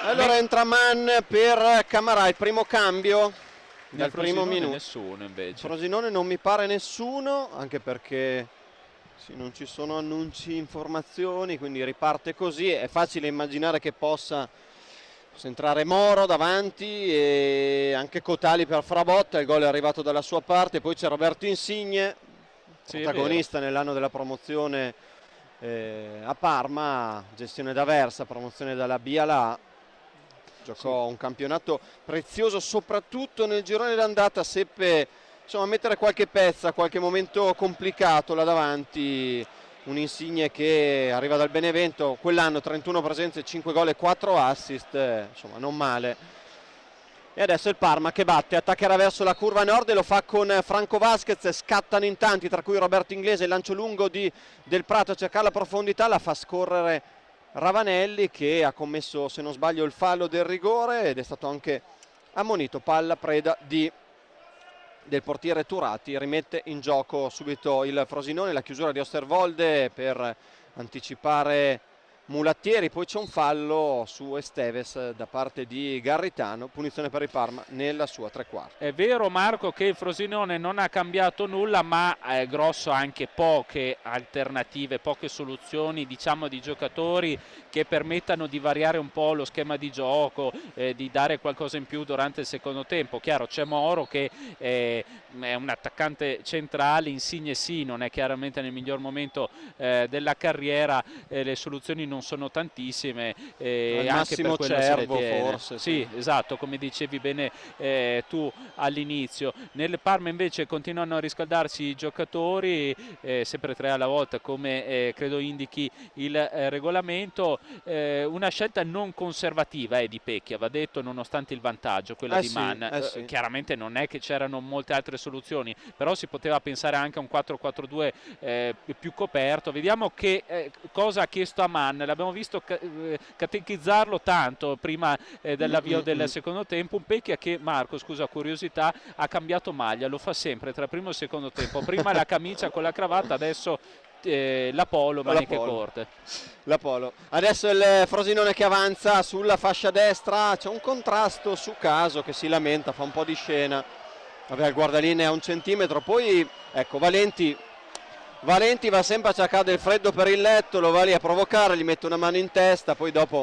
Allora entra Mann per Camarà, il primo cambio dal primo minuto. Nessuno invece. Frosinone non mi pare nessuno, anche perché sì, non ci sono annunci, informazioni, quindi riparte così. È facile immaginare che possa entrare Moro davanti e anche Cotali per Frabotta. Il gol è arrivato dalla sua parte. Poi c'è Roberto Insigne, protagonista nell'anno della promozione a Parma, gestione d'Aversa, promozione dalla B alla A. Giocò un campionato prezioso, soprattutto nel girone d'andata seppe insomma mettere qualche pezza, qualche momento complicato là davanti. Un Insigne che arriva dal Benevento, quell'anno 31 presenze, 5 gol e 4 assist, insomma non male. E adesso il Parma che batte, attaccherà verso la curva nord e lo fa con Franco Vasquez, scattano in tanti, tra cui Roberto Inglese, il lancio lungo del Prato a cercare la profondità, la fa scorrere Ravanelli che ha commesso, se non sbaglio, il fallo del rigore ed è stato anche ammonito. Palla preda del portiere Turati, rimette in gioco subito il Frosinone, la chiusura di Osterwolde per anticipare Mulattieri, poi c'è un fallo su Esteves da parte di Garritano, punizione per il Parma nella sua tre quarti. È vero Marco che il Frosinone non ha cambiato nulla, ma è grosso anche poche alternative, poche soluzioni diciamo di giocatori che permettano di variare un po' lo schema di gioco, di dare qualcosa in più durante il secondo tempo. Chiaro, c'è Moro che è un attaccante centrale, Insigne sì, non è chiaramente nel miglior momento della carriera, le soluzioni non sono tantissime, anche per quello Cervo forse. Sì, esatto, come dicevi bene tu all'inizio. Nel Parma invece continuano a riscaldarsi i giocatori, sempre 3 alla volta come credo indichi il regolamento. Una scelta non conservativa di Pecchia, va detto, nonostante il vantaggio, quella di Mann. Sì. Chiaramente non è che c'erano molte altre soluzioni, però si poteva pensare anche a un 4-4-2 più coperto. Vediamo che cosa ha chiesto a Mann. L'abbiamo visto catechizzarlo tanto prima dell'avvio del secondo tempo. Un Pecchia che, Marco, scusa, curiosità, ha cambiato maglia, lo fa sempre tra primo e secondo tempo. Prima la camicia con la cravatta, adesso la polo, maniche corte. La polo. Adesso il Frosinone che avanza sulla fascia destra, c'è un contrasto su Caso che si lamenta, fa un po' di scena. Vabbè, il guardalinea a 1 centimetro, poi ecco Valenti va sempre a cercare del freddo per il letto, lo va lì a provocare, gli mette una mano in testa, poi dopo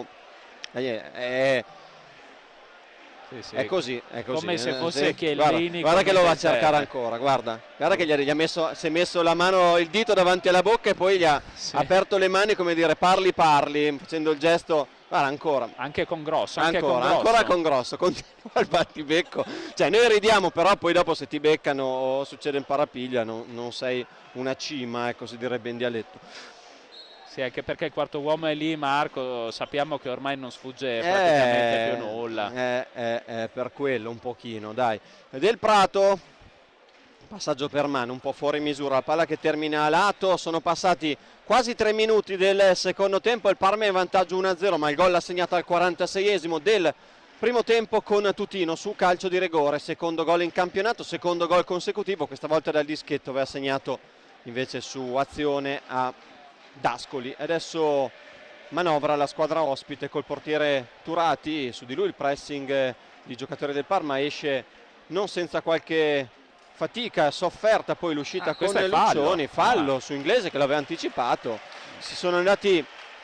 Sì, è così. Come se fosse Chiellini. Guarda che lo va a cercare ancora, guarda che si è messo la mano, il dito davanti alla bocca e poi gli ha aperto le mani, come dire parli, facendo il gesto. Guarda ancora. Anche con Grosso. Ancora con Grosso, continua il battibecco. Cioè noi ridiamo, però poi dopo se ti beccano o succede in parapiglia non sei una cima, ecco, si direbbe in dialetto. Sì, anche perché il quarto uomo è lì, Marco, sappiamo che ormai non sfugge praticamente più nulla. Per quello un pochino, dai. Del Prato, passaggio per mano, un po' fuori misura, la palla che termina a lato, sono passati quasi 3 minuti del secondo tempo, il Parma è in vantaggio 1-0, ma il gol assegnato al 46esimo del primo tempo con Tutino su calcio di rigore, secondo gol in campionato, secondo gol consecutivo, questa volta dal dischetto, aveva segnato invece su azione a Dascoli. Adesso manovra la squadra ospite col portiere Turati, su di lui il pressing di giocatori del Parma esce non senza qualche fatica, sofferta poi l'uscita con Luccioni, fallo su Inglese che l'aveva anticipato, si sono andati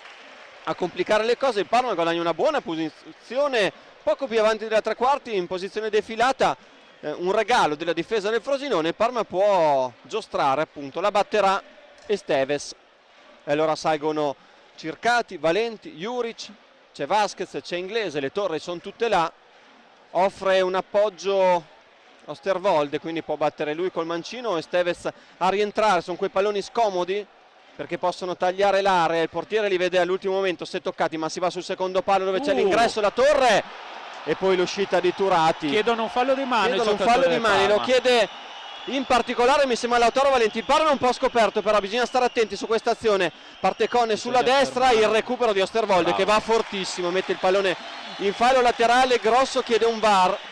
a complicare le cose, il Parma guadagna una buona posizione poco più avanti della tre quarti in posizione defilata, un regalo della difesa del Frosinone, il Parma può giostrare appunto, la batterà Esteves. E allora salgono Circati, Valenti, Juric, c'è Vasquez, c'è Inglese, le torri sono tutte là, offre un appoggio Osterwolde, quindi può battere lui col mancino, Esteves a rientrare, sono quei palloni scomodi perché possono tagliare l'area, il portiere li vede all'ultimo momento, se toccati, ma si va sul secondo palo dove c'è l'ingresso, la torre e poi l'uscita di Turati. Chiedono un fallo di mano, lo chiede in particolare mi sembra Lautaro Valenti. Il Parma è un po' scoperto, però bisogna stare attenti su questa azione. Parte Cone sulla destra, il recupero di Osterwolde che va fortissimo, mette il pallone in fallo laterale, Grosso chiede un VAR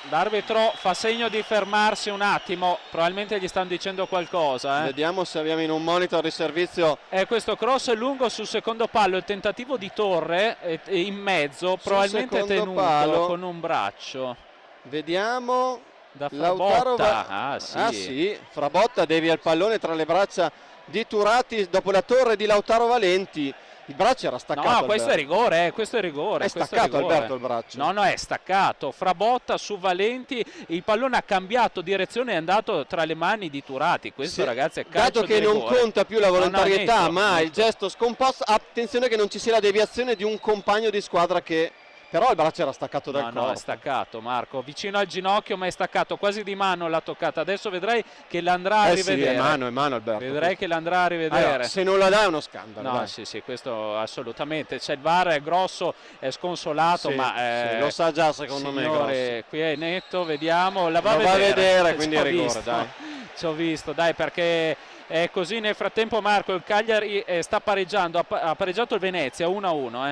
L'arbitro fa segno di fermarsi un attimo, probabilmente gli stanno dicendo qualcosa. Vediamo se abbiamo in un monitor di servizio. Questo cross lungo sul secondo palo, il tentativo di Torre in mezzo, probabilmente tenuto palo, con un braccio. Vediamo. Da Frabotta. Sì, Frabotta devia il pallone tra le braccia di Turati dopo la torre di Lautaro Valenti. Il braccio era staccato. No, questo è rigore, questo è rigore. È staccato, Alberto, il braccio. No, è staccato. Frabotta su Valenti, il pallone ha cambiato direzione, è andato tra le mani di Turati. Questo, ragazzi, è calcio dato che di rigore. Non conta più la volontarietà, netto, ma il gesto scomposto. Attenzione che non ci sia la deviazione di un compagno di squadra che... Però il braccio era staccato dal corpo. No, è staccato, Marco, vicino al ginocchio, ma è staccato, quasi di mano l'ha toccata. Adesso vedrai che l'andrà a rivedere. Sì, è mano, Alberto. Vedrai che l'andrà a rivedere. Allora, se non la dà è uno scandalo. No, dai. sì, questo assolutamente. C'è il VAR, è grosso, è sconsolato, ma lo sa già, secondo me. Grosso. Qui è netto, vediamo. La va a vedere, quindi è rigore, dai. Ci ho visto, dai, perché è così. Nel frattempo, Marco, il Cagliari sta pareggiando, ha pareggiato il Venezia 1-1,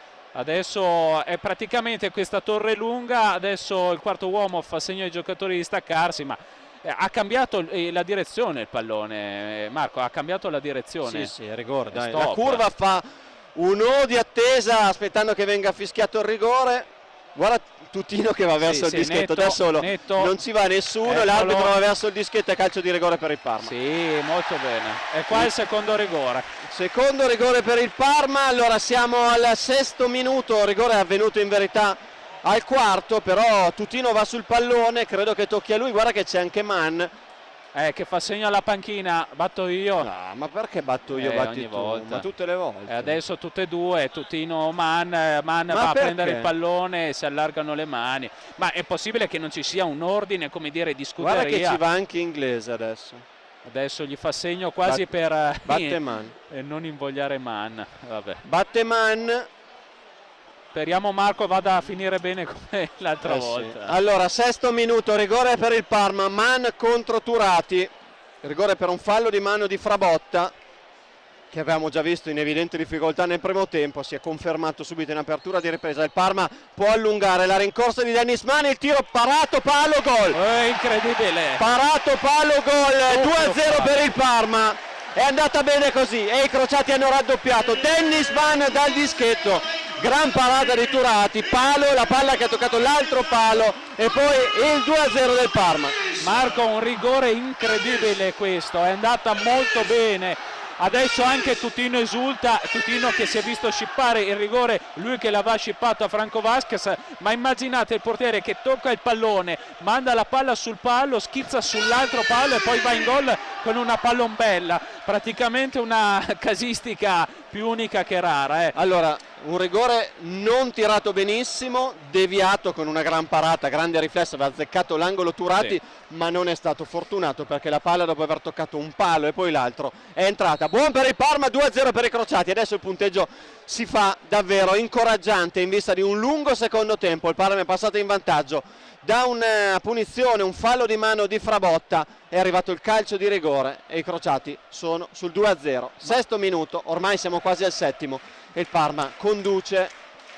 Adesso è praticamente questa torre lunga, adesso il quarto uomo fa segno ai giocatori di staccarsi, ma ha cambiato la direzione il pallone, Marco, ha cambiato la direzione. Sì, è rigore, dai. La curva fa un O di attesa aspettando che venga fischiato il rigore. Guarda Tutino che va verso il dischetto, netto, da solo, netto. Non ci va nessuno, l'arbitro va verso il dischetto e calcio di rigore per il Parma. Sì, molto bene. E qua il secondo rigore. Secondo rigore per il Parma, allora siamo al 6° minuto, rigore è avvenuto in verità al 4°, però Tutino va sul pallone, credo che tocchi a lui, guarda che c'è anche Mann. Che fa segno alla panchina, batto io. No, ma perché batto io, batti ogni tu? volta. Ma tutte le volte. Adesso tutte e due, Tutino, Mann va a prendere il pallone, si allargano le mani. Ma è possibile che non ci sia un ordine, come dire, di scuderia? Guarda che ci va anche inglese adesso. Adesso gli fa segno quasi per batte Mann. Non invogliare Mann. Vabbè. Batte Mann. Speriamo Marco vada a finire bene come l'altra volta. Sì. Allora, 6° minuto, rigore per il Parma, Mann contro Turati, rigore per un fallo di mano di Frabotta, che avevamo già visto in evidente difficoltà nel primo tempo, si è confermato subito in apertura di ripresa. Il Parma può allungare, la rincorsa di Dennis Mann, il tiro parato, palo, gol. Incredibile. Parato, palo, gol, 2-0 per il Parma. È andata bene così e i crociati hanno raddoppiato. Dennis Mann dal dischetto, gran parata di Turati, palo, la palla che ha toccato l'altro palo e poi il 2-0 del Parma. Marco, un rigore incredibile questo, è andata molto bene. Adesso anche Tutino esulta, Tutino che si è visto scippare il rigore, lui che l'aveva scippato a Franco Vasquez, ma immaginate il portiere che tocca il pallone, manda la palla sul palo, schizza sull'altro palo e poi va in gol con una pallombella, praticamente una casistica più unica che rara. Allora, un rigore non tirato benissimo, deviato con una gran parata, grande riflesso, aveva azzeccato l'angolo Turati, sì, ma non è stato fortunato perché la palla dopo aver toccato un palo e poi l'altro è entrata. Buon per il Parma, 2-0 per i crociati, adesso il punteggio si fa davvero incoraggiante in vista di un lungo secondo tempo. Il Parma è passato in vantaggio da una punizione, un fallo di mano di Frabotta, è arrivato il calcio di rigore e i crociati sono sul 2-0. 6° minuto, ormai siamo quasi al 7° e il Parma conduce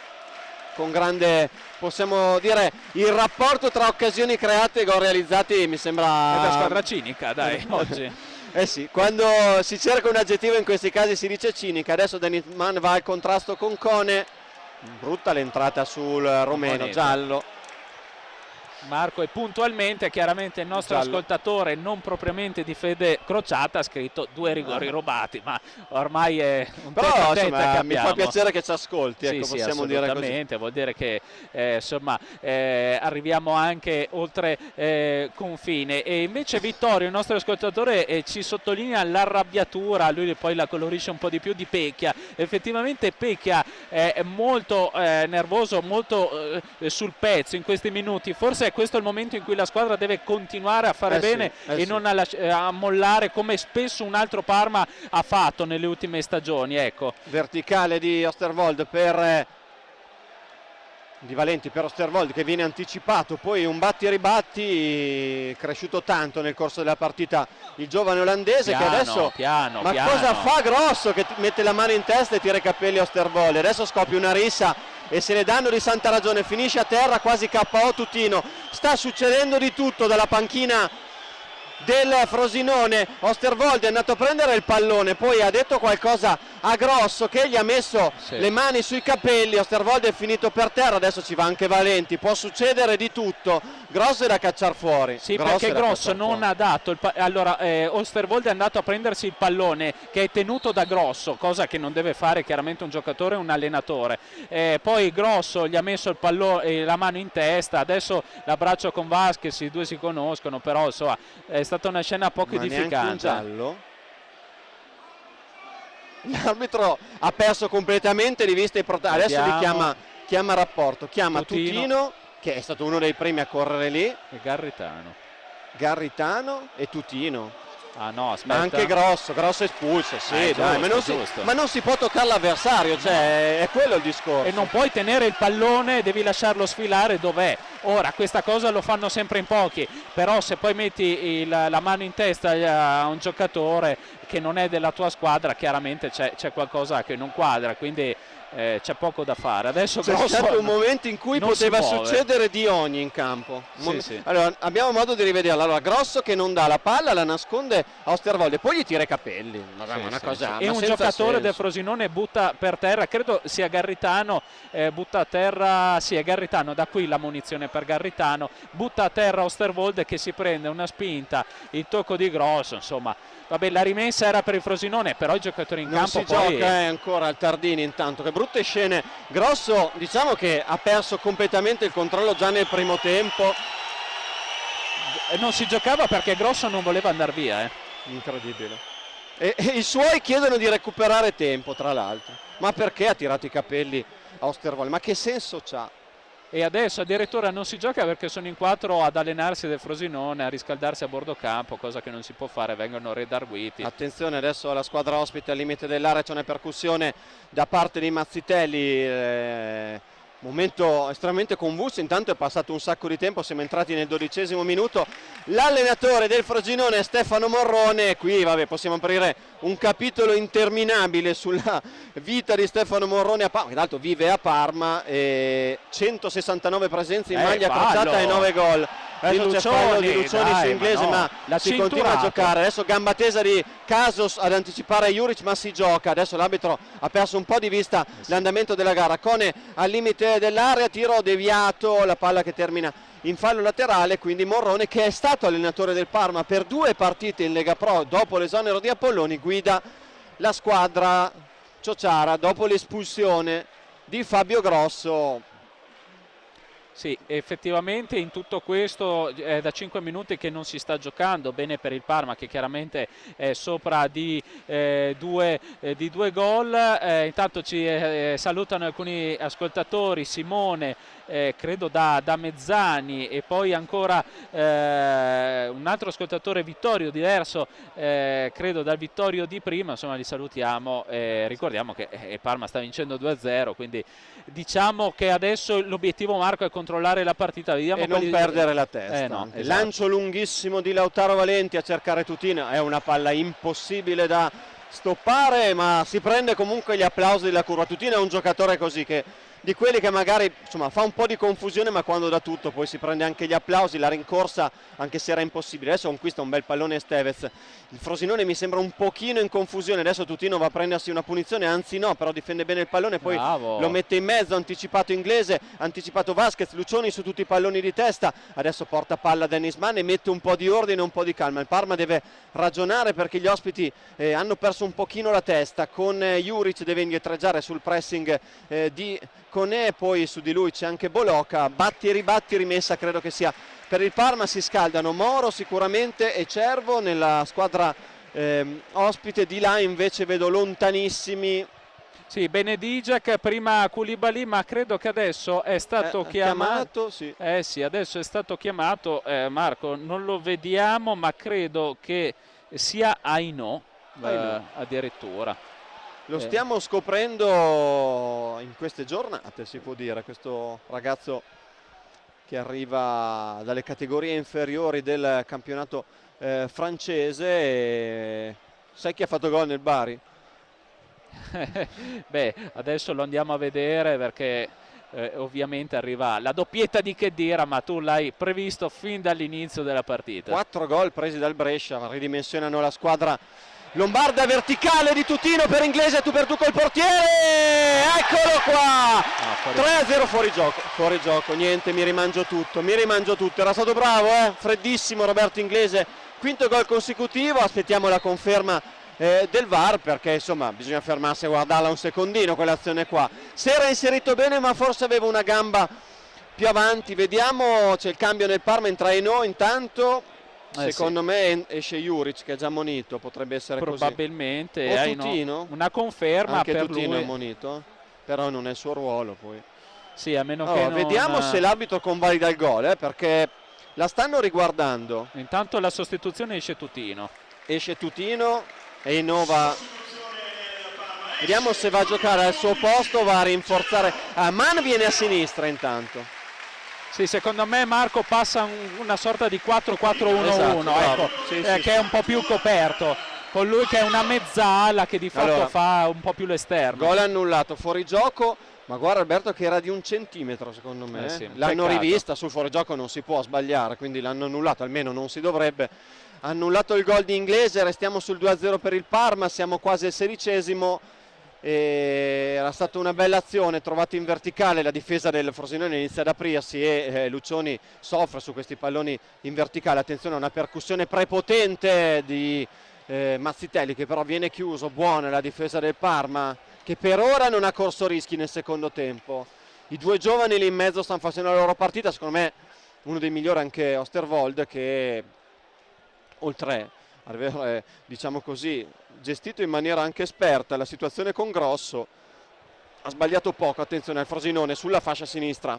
con grande, possiamo dire, il rapporto tra occasioni create e gol realizzati mi sembra... È una squadra cinica, dai, oggi. Sì, quando si cerca un aggettivo in questi casi si dice cinica. Adesso Dennis Mann va al contrasto con Cone, brutta l'entrata sul romeno, giallo. Marco, e puntualmente chiaramente il nostro ascoltatore non propriamente di fede crociata ha scritto 2 rigori rubati, ma ormai è un però insomma, che mi fa piacere che ci ascolti, ecco, sì, possiamo dire così. Vuol dire che insomma arriviamo anche oltre confine. E invece Vittorio, il nostro ascoltatore, ci sottolinea l'arrabbiatura, lui poi la colorisce un po' di più, di Pecchia. Effettivamente Pecchia è molto nervoso, molto sul pezzo in questi minuti, forse questo è il momento in cui la squadra deve continuare a fare bene e non a mollare come spesso un altro Parma ha fatto nelle ultime stagioni. Ecco. Verticale di Osterwolde per di Valenti per Osterwolde che viene anticipato, poi un batti e ribatti cresciuto tanto nel corso della partita il giovane olandese, che adesso piano. Cosa fa Grosso che mette la mano in testa e tira i capelli a Osterwolde. Adesso scoppia una rissa e se ne danno di santa ragione, finisce a terra quasi KO Tutino. Sta succedendo di tutto dalla panchina del Frosinone. Osterwolde è andato a prendere il pallone, poi ha detto qualcosa a Grosso che gli ha messo le mani sui capelli. Osterwolde è finito per terra, adesso ci va anche Valenti, può succedere di tutto. Grosso è da cacciare fuori. Sì, perché Grosso non ha dato allora Osterwolde è andato a prendersi il pallone che è tenuto da Grosso, cosa che non deve fare chiaramente un giocatore, un allenatore. Poi Grosso gli ha messo il pallone, la mano in testa, adesso l'abbraccio con Vasquez, i due si conoscono, però insomma è stata una scena poco edificante. Un giallo. L'arbitro ha perso completamente di vista i protagonisti. Adesso li chiama rapporto, chiama Tutino, che è stato uno dei primi a correre lì, e Garritano e Tutino. Ah no, aspetta. Ma anche Grosso espulso, sì, dai, ma non si può toccare l'avversario, cioè è quello il discorso. E non puoi tenere il pallone, devi lasciarlo sfilare dov'è. Ora, questa cosa lo fanno sempre in pochi, però se poi metti la mano in testa a un giocatore che non è della tua squadra, chiaramente c'è qualcosa che non quadra, quindi c'è poco da fare. Adesso c'è stato un momento in cui poteva succedere di ogni in campo. Sì. Allora abbiamo modo di rivederla. Allora Grosso che non dà la palla, la nasconde a Osterwolde, poi gli tira i capelli. E un giocatore del Frosinone butta per terra, credo sia Garritano, butta a terra, sì è Garritano, da qui la munizione per Garritano, butta a terra Osterwolde che si prende una spinta, il tocco di Grosso, insomma. Vabbè, la rimessa era per il Frosinone, però i giocatori in campo non si gioca ancora al Tardini. Intanto che brutte scene. Grosso diciamo che ha perso completamente il controllo già nel primo tempo. Non si giocava perché Grosso non voleva andare via. Incredibile. E i suoi chiedono di recuperare tempo, tra l'altro. Ma perché ha tirato i capelli a Osterwolde? Ma che senso c'ha? E adesso addirittura non si gioca perché sono in 4 ad allenarsi del Frosinone, a riscaldarsi a bordo campo, cosa che non si può fare, vengono redarguiti. Attenzione adesso alla squadra ospite al limite dell'area, c'è una percussione da parte di Mazzitelli, momento estremamente convulso, intanto è passato un sacco di tempo, siamo entrati nel 12° minuto. L'allenatore del Frosinone è Stefano Morrone, qui possiamo aprire un capitolo interminabile sulla vita di Stefano Morrone a Parma, che d'altro vive a Parma, 169 presenze in maglia crociata e 9 gol. Adesso c'è fallo di Lucioni su Inglese, ma si continua a giocare. Adesso gamba tesa di Casos ad anticipare Juric, ma si gioca. Adesso l'arbitro ha perso un po' di vista l'andamento della gara. Cone al limite dell'area, tiro deviato, la palla che termina in fallo laterale, quindi Morrone, che è stato allenatore del Parma per 2 partite in Lega Pro dopo l'esonero di Apolloni, guida la squadra ciociara dopo l'espulsione di Fabio Grosso. Sì, effettivamente in tutto questo è da 5 minuti che non si sta giocando bene per il Parma, che chiaramente è sopra di 2 gol. Intanto ci salutano alcuni ascoltatori, Simone, credo da Mezzani, e poi ancora un altro ascoltatore, Vittorio, diverso credo dal Vittorio di prima. Insomma, li salutiamo, ricordiamo che Parma sta vincendo 2-0, quindi diciamo che adesso l'obiettivo, Marco, è controllare la partita. Vediamo e non perdere la testa. No, esatto. Lancio lunghissimo di Lautaro Valenti a cercare Tutino, è una palla impossibile da stoppare, ma si prende comunque gli applausi della curva. Tutino è un giocatore così, che di quelli che magari fa un po' di confusione, ma quando dà tutto poi si prende anche gli applausi, la rincorsa anche se era impossibile. Adesso conquista un bel pallone Estevez. Il Frosinone mi sembra un pochino in confusione, adesso Tutino va a prendersi una punizione, anzi no, però difende bene il pallone, poi lo mette in mezzo, anticipato Inglese, anticipato Vasquez, Lucioni su tutti i palloni di testa, adesso porta palla Dennis Mann e mette un po' di ordine, un po' di calma. Il Parma deve ragionare perché gli ospiti hanno perso un pochino la testa, con Juric deve indietreggiare sul pressing di Conè, poi su di lui c'è anche Boloca, batti e ribatti, rimessa credo che sia per il Parma. Si scaldano Moro sicuramente e Cervo nella squadra ospite. Di là invece vedo lontanissimi Benedijak, prima Koulibaly, ma credo che adesso è stato chiamato. Sì. Sì, adesso è stato chiamato, Marco, non lo vediamo, ma credo che sia Aino. Addirittura. Lo stiamo scoprendo in queste giornate, si può dire, questo ragazzo che arriva dalle categorie inferiori del campionato francese. Sai chi ha fatto gol nel Bari? Beh, adesso lo andiamo a vedere perché ovviamente arriva la doppietta di Khedira, ma tu l'hai previsto fin dall'inizio della partita. 4 gol presi dal Brescia, ridimensionano la squadra lombarda. Verticale di Tutino per Inglese, tu per tu col portiere, eccolo qua, 3-0 fuori gioco, niente, mi rimangio tutto, era stato bravo, freddissimo Roberto Inglese, quinto gol consecutivo. Aspettiamo la conferma del VAR, perché insomma bisogna fermarsi a guardarla un secondino quell'azione qua. Si era inserito bene, ma forse aveva una gamba più avanti. Vediamo, c'è il cambio nel Parma, entra Eno intanto. Secondo me esce Juric, che è già ammonito, potrebbe essere probabilmente così. O Tutino, una conferma anche per Tutino lui. È ammonito, però non è il suo ruolo poi. Sì, a meno che vediamo se l'arbitro convalida il gol, perché la stanno riguardando. Intanto la sostituzione esce Tutino e Innova. Vediamo se va a giocare al suo posto, va a rinforzare. Man viene a sinistra intanto. Sì, secondo me Marco passa una sorta di 4-4-1-1, esatto, ecco, che è un po' più coperto, con lui che è una mezzala che di fatto fa un po' più l'esterno. Gol annullato, fuori gioco, ma guarda Alberto che era di 1 centimetro secondo me. Sì, l'hanno peccato. rivista, sul fuorigioco non si può sbagliare, quindi l'hanno annullato, almeno non si dovrebbe. Annullato il gol di Inglese, restiamo sul 2-0 per il Parma, siamo quasi al 16esimo. Era stata una bella azione, trovato in verticale, la difesa del Frosinone inizia ad aprirsi e Lucioni soffre su questi palloni in verticale. Attenzione a una percussione prepotente di Mazzitelli, che però viene chiuso. Buona la difesa del Parma, che per ora non ha corso rischi nel secondo tempo. I due giovani lì in mezzo stanno facendo la loro partita, secondo me uno dei migliori anche Osterwolde, che oltre ad aver diciamo così gestito in maniera anche esperta la situazione con Grosso, ha sbagliato poco. Attenzione al Frosinone sulla fascia sinistra,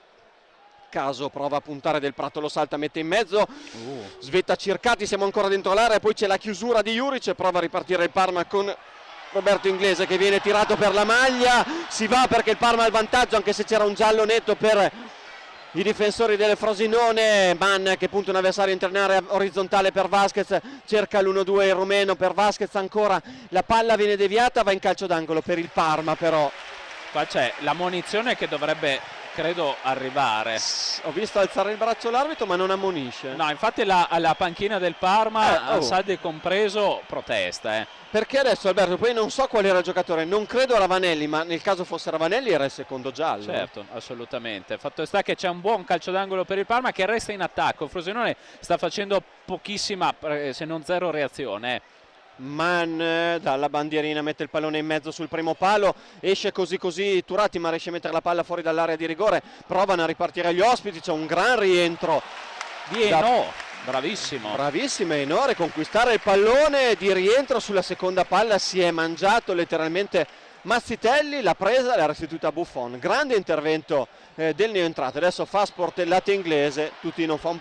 Caso prova a puntare, Del Prato lo salta, mette in mezzo, svetta Circati, siamo ancora dentro l'area, poi c'è la chiusura di Juric e prova a ripartire il Parma con Roberto Inglese che viene tirato per la maglia. Si va perché il Parma ha il vantaggio, anche se c'era un giallo netto per i difensori del Frosinone. Mann che punta un avversario in area orizzontale per Vasquez, cerca l'1-2 il rumeno per Vasquez, ancora la palla viene deviata, va in calcio d'angolo per il Parma. Però qua c'è la munizione che dovrebbe, credo, arrivare. Ho visto alzare il braccio l'arbitro ma non ammonisce. No, infatti la panchina del Parma, Saldi compreso, protesta. Perché adesso Alberto, poi non so qual era il giocatore, non credo Ravanelli, ma nel caso fosse Ravanelli era il secondo giallo. Certo, assolutamente. Fatto sta che c'è un buon calcio d'angolo per il Parma che resta in attacco. Frosinone sta facendo pochissima, se non zero reazione. Mann dalla bandierina mette il pallone in mezzo sul primo palo, esce così Turati, ma riesce a mettere la palla fuori dall'area di rigore. Provano a ripartire gli ospiti, c'è un gran rientro di Eno. Bravissimo Eno a riconquistare il pallone di rientro. Sulla seconda palla si è mangiato letteralmente Mazzitelli, l'ha presa, l'ha restituita a Buffon. Grande intervento del neoentrato. Adesso fa sportellate Inglese, Lucioni fa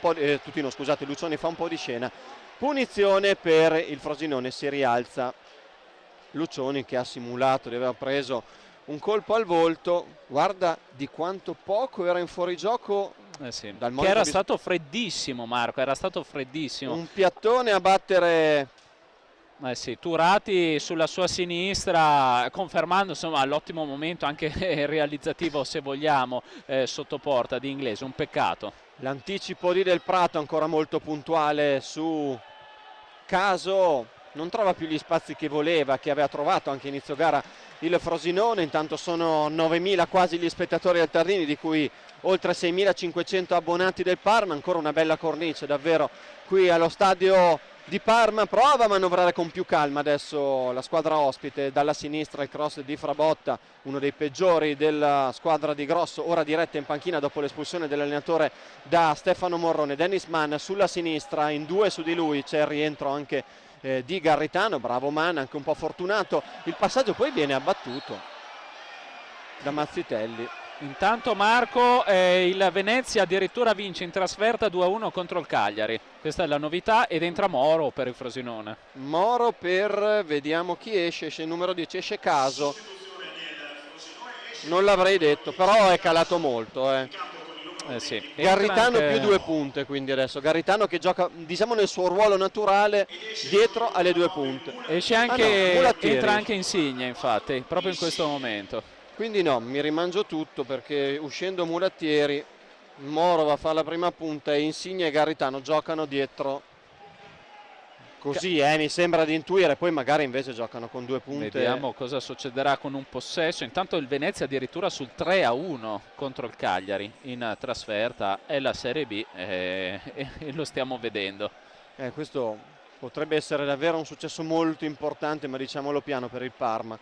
un po' di scena. Punizione per il Frosinone, si rialza Lucioni che ha simulato di aver preso un colpo al volto. Guarda di quanto poco era in fuorigioco. Sì. Che era stato freddissimo, Marco, era stato freddissimo. Un piattone a battere. Sì, Turati sulla sua sinistra, confermando insomma l'ottimo momento anche realizzativo, se vogliamo, sotto porta di Inglese. Un peccato. L'anticipo di Del Prato ancora molto puntuale su Caso, non trova più gli spazi che voleva, che aveva trovato anche inizio gara il Frosinone. Intanto sono 9.000 quasi gli spettatori al Tardini, di cui oltre 6.500 abbonati del Parma. Ancora una bella cornice davvero qui allo stadio di Parma. Prova a manovrare con più calma adesso la squadra ospite. Dalla sinistra il cross di Frabotta, uno dei peggiori della squadra di Grosso, ora diretta in panchina dopo l'espulsione dell'allenatore da Stefano Morrone. Dennis Mann sulla sinistra, in due su di lui c'è il rientro anche di Garritano. Bravo Mann, anche un po' fortunato. Il passaggio poi viene abbattuto da Mazzitelli. Intanto Marco, il Venezia addirittura vince in trasferta 2-1 contro il Cagliari. Questa è la novità, ed entra Moro per il Frosinone. Moro per, vediamo chi esce il numero 10, esce Caso. Non l'avrei detto, però è calato molto. Sì. Garritano anche più 2 punte, quindi adesso Garritano che gioca diciamo nel suo ruolo naturale dietro alle 2 punte. Esce anche, entra anche Insigne infatti, proprio in questo momento. Quindi no, mi rimangio tutto, perché uscendo Mulattieri, Moro va a fare la prima punta e Insigne e Garritano giocano dietro. Così mi sembra di intuire, poi magari invece giocano con 2 punte. Vediamo cosa succederà con un possesso. Intanto il Venezia addirittura sul 3-1 contro il Cagliari in trasferta, è la Serie B e lo stiamo vedendo. Questo potrebbe essere davvero un successo molto importante, ma diciamolo piano per il Parma.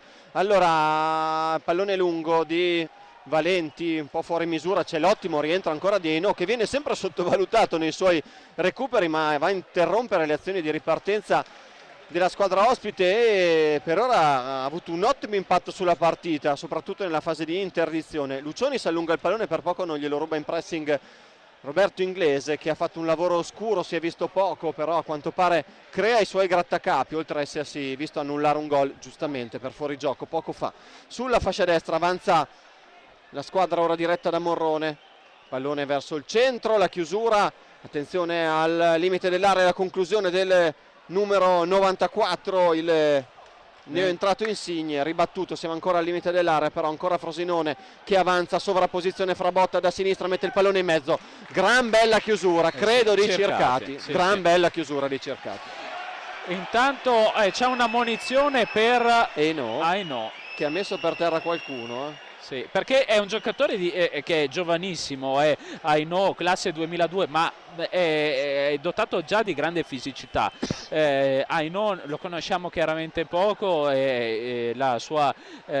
Allora, pallone lungo di Valenti, un po' fuori misura, c'è l'ottimo rientro ancora di Eino, che viene sempre sottovalutato nei suoi recuperi, ma va a interrompere le azioni di ripartenza della squadra ospite e per ora ha avuto un ottimo impatto sulla partita, soprattutto nella fase di interdizione. Lucioni si allunga il pallone, per poco non glielo ruba in pressing Roberto Inglese, che ha fatto un lavoro oscuro, si è visto poco, però a quanto pare crea i suoi grattacapi, oltre a essersi visto annullare un gol giustamente per fuorigioco poco fa. Sulla fascia destra avanza la squadra ora diretta da Morrone, pallone verso il centro, la chiusura, attenzione al limite dell'area, la conclusione del numero 94, il neoentrato Insigne, ribattuto, siamo ancora al limite dell'area, però ancora Frosinone che avanza, sovrapposizione fra Botta da sinistra, mette il pallone in mezzo, gran bella chiusura, credo di Cercati, bella chiusura di Cercati. Intanto c'è una munizione per Aino, che ha messo per terra qualcuno. Sì, perché è un giocatore che è giovanissimo, è Aino, classe 2002, ma è dotato già di grande fisicità. Aino lo conosciamo chiaramente poco, è la sua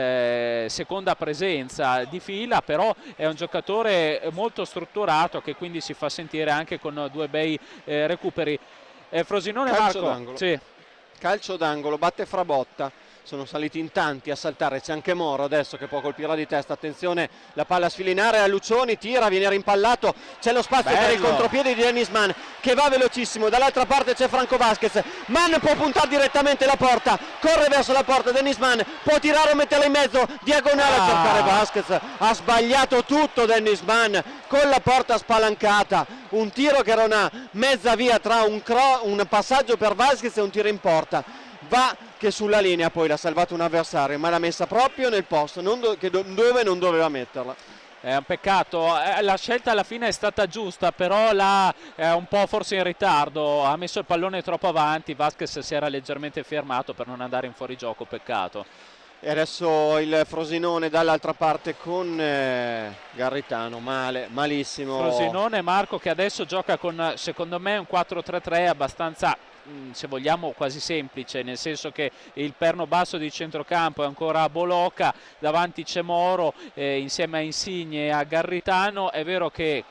seconda presenza di fila, però è un giocatore molto strutturato, che quindi si fa sentire anche con 2 bei recuperi. Frosinone, calcio Marco, d'angolo. sì. Calcio d'angolo, batte Frabotta. Sono saliti in tanti a saltare, c'è anche Moro adesso che può colpire di testa, attenzione, la palla a sfilinare a Lucioni, tira, viene rimpallato, c'è lo spazio per il contropiede di Dennis Mann che va velocissimo, dall'altra parte c'è Franco Vasquez, Mann può puntare direttamente la porta, corre verso la porta, Dennis Mann può tirare o metterla in mezzo, diagonale a cercare Vasquez, ha sbagliato tutto Dennis Mann con la porta spalancata, un tiro che era una mezza via tra un passaggio per Vasquez e un tiro in porta. Va che sulla linea poi l'ha salvato un avversario, ma l'ha messa proprio nel posto dove non doveva metterla. È un peccato, la scelta alla fine è stata giusta, però è un po' forse in ritardo, ha messo il pallone troppo avanti, Vasquez si era leggermente fermato per non andare in fuorigioco, peccato. E adesso il Frosinone dall'altra parte con Garritano, malissimo. Frosinone, Marco, che adesso gioca con, secondo me, un 4-3-3 abbastanza, se vogliamo, quasi semplice, nel senso che il perno basso di centrocampo è ancora a Boloca, davanti c'è Moro insieme a Insigne e a Garritano. È vero che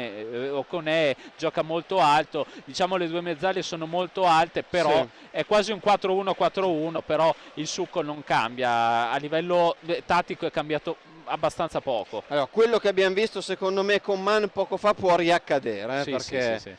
Ocone gioca molto alto, diciamo le 2 mezzali sono molto alte, però è quasi un 4-1-4-1, però il succo non cambia, a livello tattico è cambiato abbastanza poco. Allora, quello che abbiamo visto secondo me con Mann poco fa può riaccadere, perché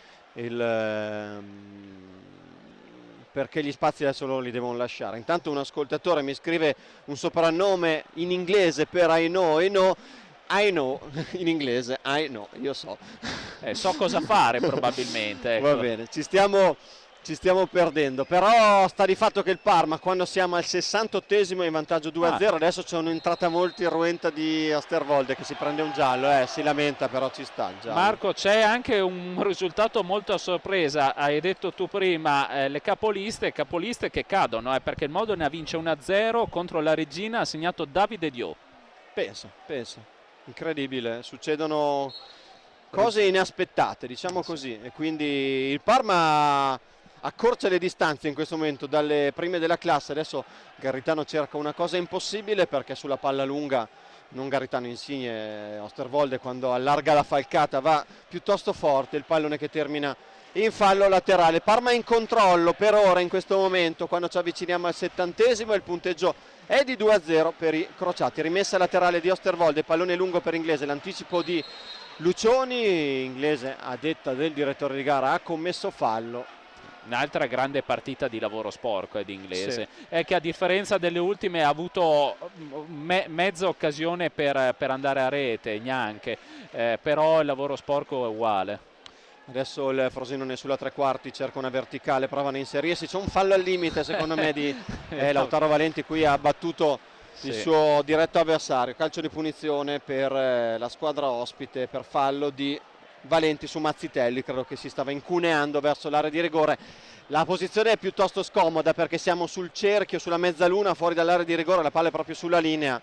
perché gli spazi adesso loro li devono lasciare. Intanto un ascoltatore mi scrive un soprannome in inglese per Aino, I know in inglese, io so. So cosa fare probabilmente. Ecco. Va bene, ci stiamo perdendo, però sta di fatto che il Parma, quando siamo al 68esimo in vantaggio 2-0, adesso c'è un'entrata molto irruenta di Osterwolde che si prende un giallo, si lamenta, però ci sta il giallo. Marco, c'è anche un risultato molto a sorpresa, hai detto tu prima, le capoliste che cadono, perché il Modena vince 1-0 contro la Regina, ha segnato Davide Dio. Pensa, incredibile, succedono cose inaspettate, diciamo così, e quindi il Parma accorcia le distanze in questo momento dalle prime della classe. Adesso Garritano cerca una cosa impossibile, perché sulla palla lunga, non Garritano, Insigne, Osterwolde quando allarga la falcata va piuttosto forte, il pallone che termina in fallo laterale. Parma in controllo per ora in questo momento, quando ci avviciniamo al 70esimo, il punteggio è di 2-0 per i crociati. Rimessa laterale di Osterwolde, pallone lungo per Inglese, l'anticipo di Lucioni, Inglese a detta del direttore di gara ha commesso fallo. Un'altra grande partita di lavoro sporco di Inglese, è che a differenza delle ultime ha avuto mezza occasione per andare a rete, neanche, però il lavoro sporco è uguale. Adesso il Frosinone sulla 3/4 cerca una verticale, provano a inserirsi, c'è un fallo al limite secondo me di Lautaro Valenti, qui ha battuto il suo diretto avversario. Calcio di punizione per la squadra ospite per fallo di Valenti su Mazzitelli, credo che si stava incuneando verso l'area di rigore. La posizione è piuttosto scomoda perché siamo sul cerchio, sulla mezzaluna, fuori dall'area di rigore, la palla è proprio sulla linea,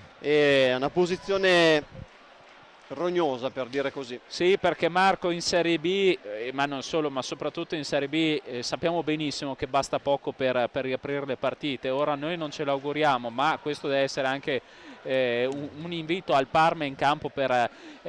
è una posizione rognosa, per dire così. Sì, perché Marco in Serie B, ma non solo, ma soprattutto in Serie B, sappiamo benissimo che basta poco per riaprire le partite. Ora noi non ce l'auguriamo, ma questo deve essere anche un invito al Parma in campo per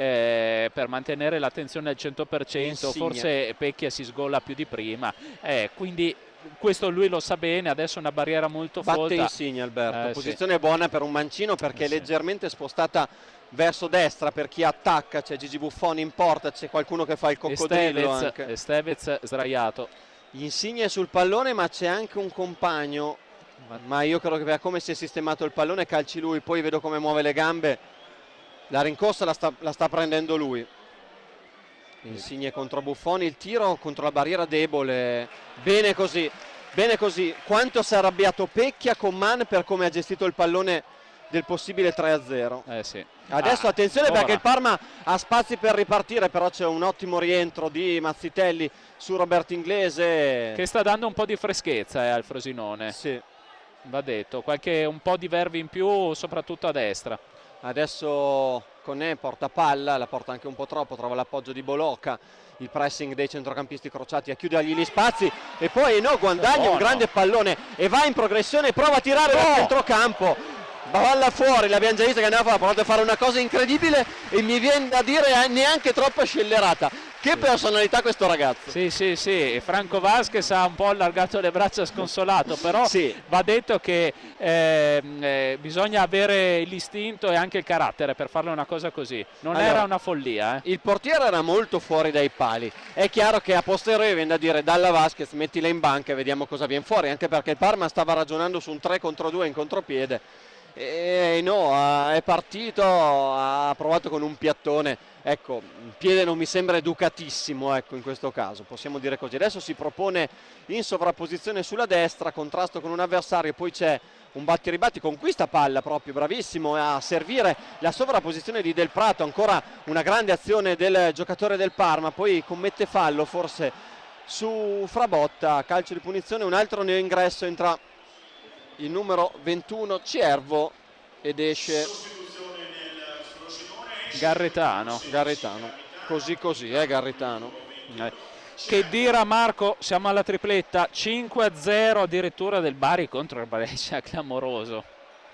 mantenere l'attenzione al 100%. Insigne. Forse Pecchia si sgola più di prima, quindi questo lui lo sa bene. Adesso una barriera molto folta. Batte Insigne, Alberto, posizione buona per un mancino perché è leggermente spostata verso destra per chi attacca. C'è Gigi Buffon in porta, c'è qualcuno che fa il coccodrillo anche. Estevez sdraiato. Insigne sul pallone, ma c'è anche un compagno, ma io credo che per come si è sistemato il pallone calci lui. Poi vedo come muove le gambe, la rincorsa la sta prendendo lui. Insigne contro Buffon, il tiro contro la barriera debole. Bene così, bene così. Quanto si è arrabbiato Pecchia con Man per come ha gestito il pallone del possibile 3-0. Sì. Adesso attenzione perché il Parma ha spazi per ripartire, però c'è un ottimo rientro di Mazzitelli su Roberto Inglese, che sta dando un po' di freschezza al Frosinone. Sì. Va detto, un po' di verve in più soprattutto a destra. Adesso Conè porta palla, la porta anche un po' troppo, trova l'appoggio di Bolocca, il pressing dei centrocampisti crociati a chiudergli gli spazi e poi guadagna un grande pallone e va in progressione, prova a tirare dal centrocampo. Balla fuori, l'abbiamo già vista che andava a provare a fare una cosa incredibile e mi viene da dire neanche troppo scellerata. Che personalità questo ragazzo. Sì, Franco Vasquez ha un po' allargato le braccia sconsolato, però va detto che bisogna avere l'istinto e anche il carattere per farle una cosa così. Non era una follia. Il portiere era molto fuori dai pali. È chiaro che a posteriori viene da dire Dalla Vasquez mettila in banca e vediamo cosa viene fuori, anche perché il Parma stava ragionando su un 3 contro 2 in contropiede. E no, è partito, ha provato con un piattone, ecco, il piede non mi sembra educatissimo, ecco, in questo caso, possiamo dire così. Adesso si propone in sovrapposizione sulla destra, contrasto con un avversario, poi c'è un batti-ribatti, conquista palla proprio, bravissimo a servire la sovrapposizione di Del Prato, ancora una grande azione del giocatore del Parma, poi commette fallo forse su Frabotta, calcio di punizione, un altro neoingresso, entra il numero 21 Ciervo ed esce Garretano. Così Garretano. Che dire Marco, siamo alla tripletta, 5-0 addirittura del Bari contro il Brescia, clamoroso.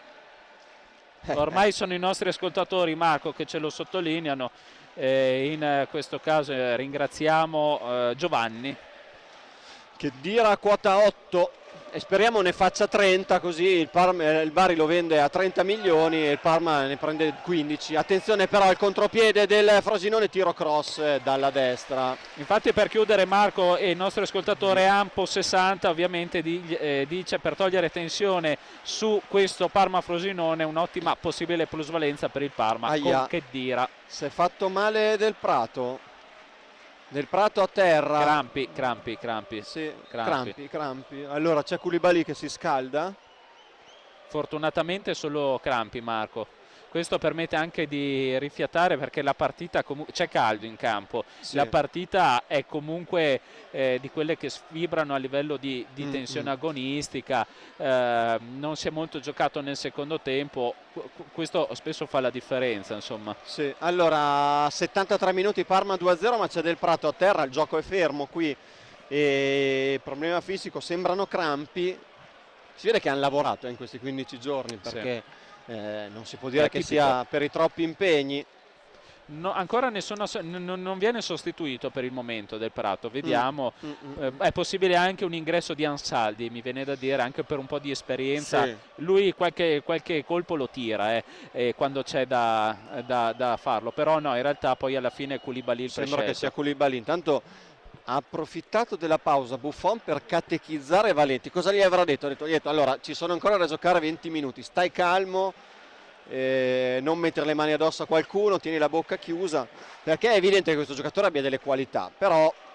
Ormai sono i nostri ascoltatori, Marco, che ce lo sottolineano. In questo caso ringraziamo Giovanni. Che dire a quota 8 e speriamo ne faccia 30, così il Bari lo vende a 30 milioni e il Parma ne prende 15. Attenzione però al contropiede del Frosinone, tiro cross dalla destra. Infatti, per chiudere, Marco e il nostro ascoltatore Ampo 60 ovviamente dice, per togliere tensione su questo Parma Frosinone, un'ottima possibile plusvalenza per il Parma. Con che dira. Si è fatto male Del Prato a terra. Crampi. Sì, crampi. Allora c'è Koulibaly che si scalda. Fortunatamente solo crampi, Marco. Questo permette anche di rifiatare perché la partita c'è caldo in campo. La partita è comunque di quelle che sfibrano a livello di tensione agonistica. Non si è molto giocato nel secondo tempo. Questo spesso fa la differenza, insomma. Sì, allora 73 minuti, Parma 2-0, ma c'è Del Prato a terra, il gioco è fermo qui e problema fisico, sembrano crampi. Si vede che hanno lavorato in questi 15 giorni perché non si può dire che sia per i troppi impegni. No, ancora non viene sostituito per il momento Del Prato, vediamo. È possibile anche un ingresso di Ansaldi, mi viene da dire, anche per un po' di esperienza. Lui qualche colpo lo tira quando c'è da farlo, però no, in realtà poi alla fine è Koulibaly il prescelto. Sembra che sia Koulibaly. Intanto ha approfittato della pausa Buffon per catechizzare Valenti. Cosa gli avrà detto? Ha detto allora ci sono ancora da giocare 20 minuti, stai calmo, non mettere le mani addosso a qualcuno, tieni la bocca chiusa, perché è evidente che questo giocatore abbia delle qualità, però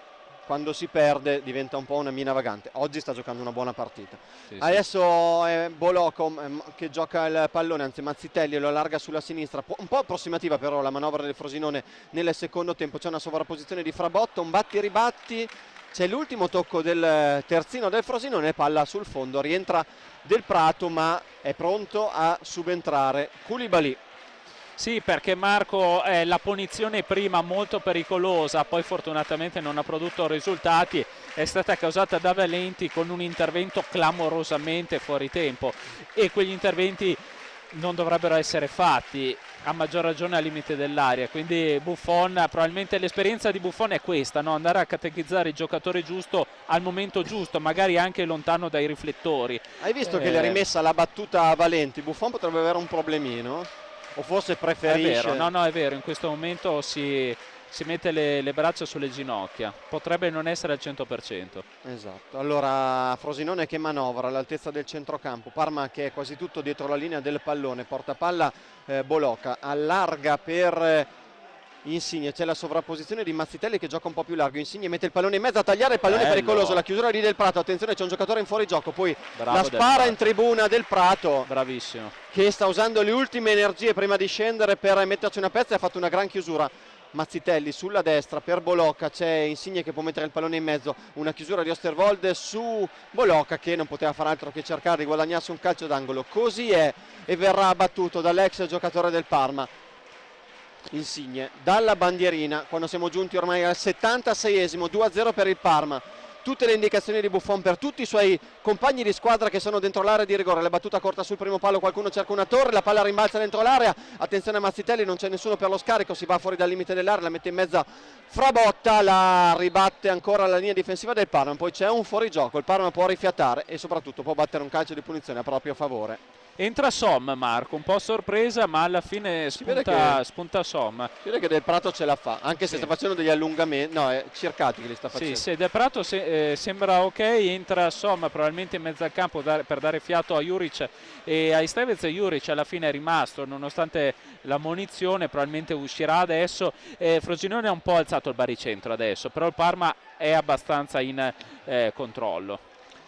quando si perde diventa un po' una mina vagante. Oggi sta giocando una buona partita. Sì, Adesso è Bolocco che gioca il pallone, anzi Mazzitelli lo allarga sulla sinistra, un po' approssimativa però la manovra del Frosinone nel secondo tempo. C'è una sovrapposizione di Frabotta, un batti-ribatti, c'è l'ultimo tocco del terzino del Frosinone, palla sul fondo, rientra Del Prato ma è pronto a subentrare Koulibaly. Sì, perché Marco, la punizione prima molto pericolosa, poi fortunatamente non ha prodotto risultati, è stata causata da Valenti con un intervento clamorosamente fuori tempo, e quegli interventi non dovrebbero essere fatti, a maggior ragione al limite dell'area. Quindi Buffon, probabilmente l'esperienza di Buffon è questa, no? Andare a catechizzare il giocatore giusto al momento giusto, magari anche lontano dai riflettori. Hai visto che l'ha rimessa la battuta a Valenti? Buffon potrebbe avere un problemino? O forse preferisce... È vero, no, è vero, in questo momento si mette le braccia sulle ginocchia, potrebbe non essere al 100%. Esatto, allora Frosinone che manovra all'altezza del centrocampo, Parma che è quasi tutto dietro la linea del pallone, porta palla Bolocca, allarga per Insigne, c'è la sovrapposizione di Mazzitelli che gioca un po' più largo, Insigne mette il pallone in mezzo a tagliare, il pallone pericoloso, la chiusura di Del Prato, attenzione c'è un giocatore in fuorigioco, poi la spara in tribuna Del Prato, bravissimo, che sta usando le ultime energie prima di scendere per metterci una pezza e ha fatto una gran chiusura. Mazzitelli sulla destra per Bolocca, c'è Insigne che può mettere il pallone in mezzo, una chiusura di Osterwolde su Bolocca che non poteva fare altro che cercare di guadagnarsi un calcio d'angolo, così è, e verrà battuto dall'ex giocatore del Parma. Insigne dalla bandierina quando siamo giunti ormai al 76esimo, 2-0 per il Parma. Tutte le indicazioni di Buffon per tutti i suoi compagni di squadra che sono dentro l'area di rigore. La battuta corta sul primo palo, qualcuno cerca una torre, la palla rimbalza dentro l'area, attenzione a Mazzitelli, non c'è nessuno per lo scarico, si va fuori dal limite dell'area, la mette in mezzo Frabotta, la ribatte ancora la linea difensiva del Parma, poi c'è un fuorigioco, il Parma può rifiatare e soprattutto può battere un calcio di punizione a proprio favore. Entra Som, Marco, un po' sorpresa, ma alla fine spunta Som. Si vede che Del Prato ce la fa, anche se sta facendo degli allungamenti, no, è Circati che li sta facendo. Sì, Del Prato sembra ok, entra Som probabilmente in mezzo al campo per dare fiato a Juric e a Istevez. Juric alla fine è rimasto, nonostante la munizione, probabilmente uscirà adesso. Frosinone ha un po' alzato il baricentro adesso, però il Parma è abbastanza in controllo.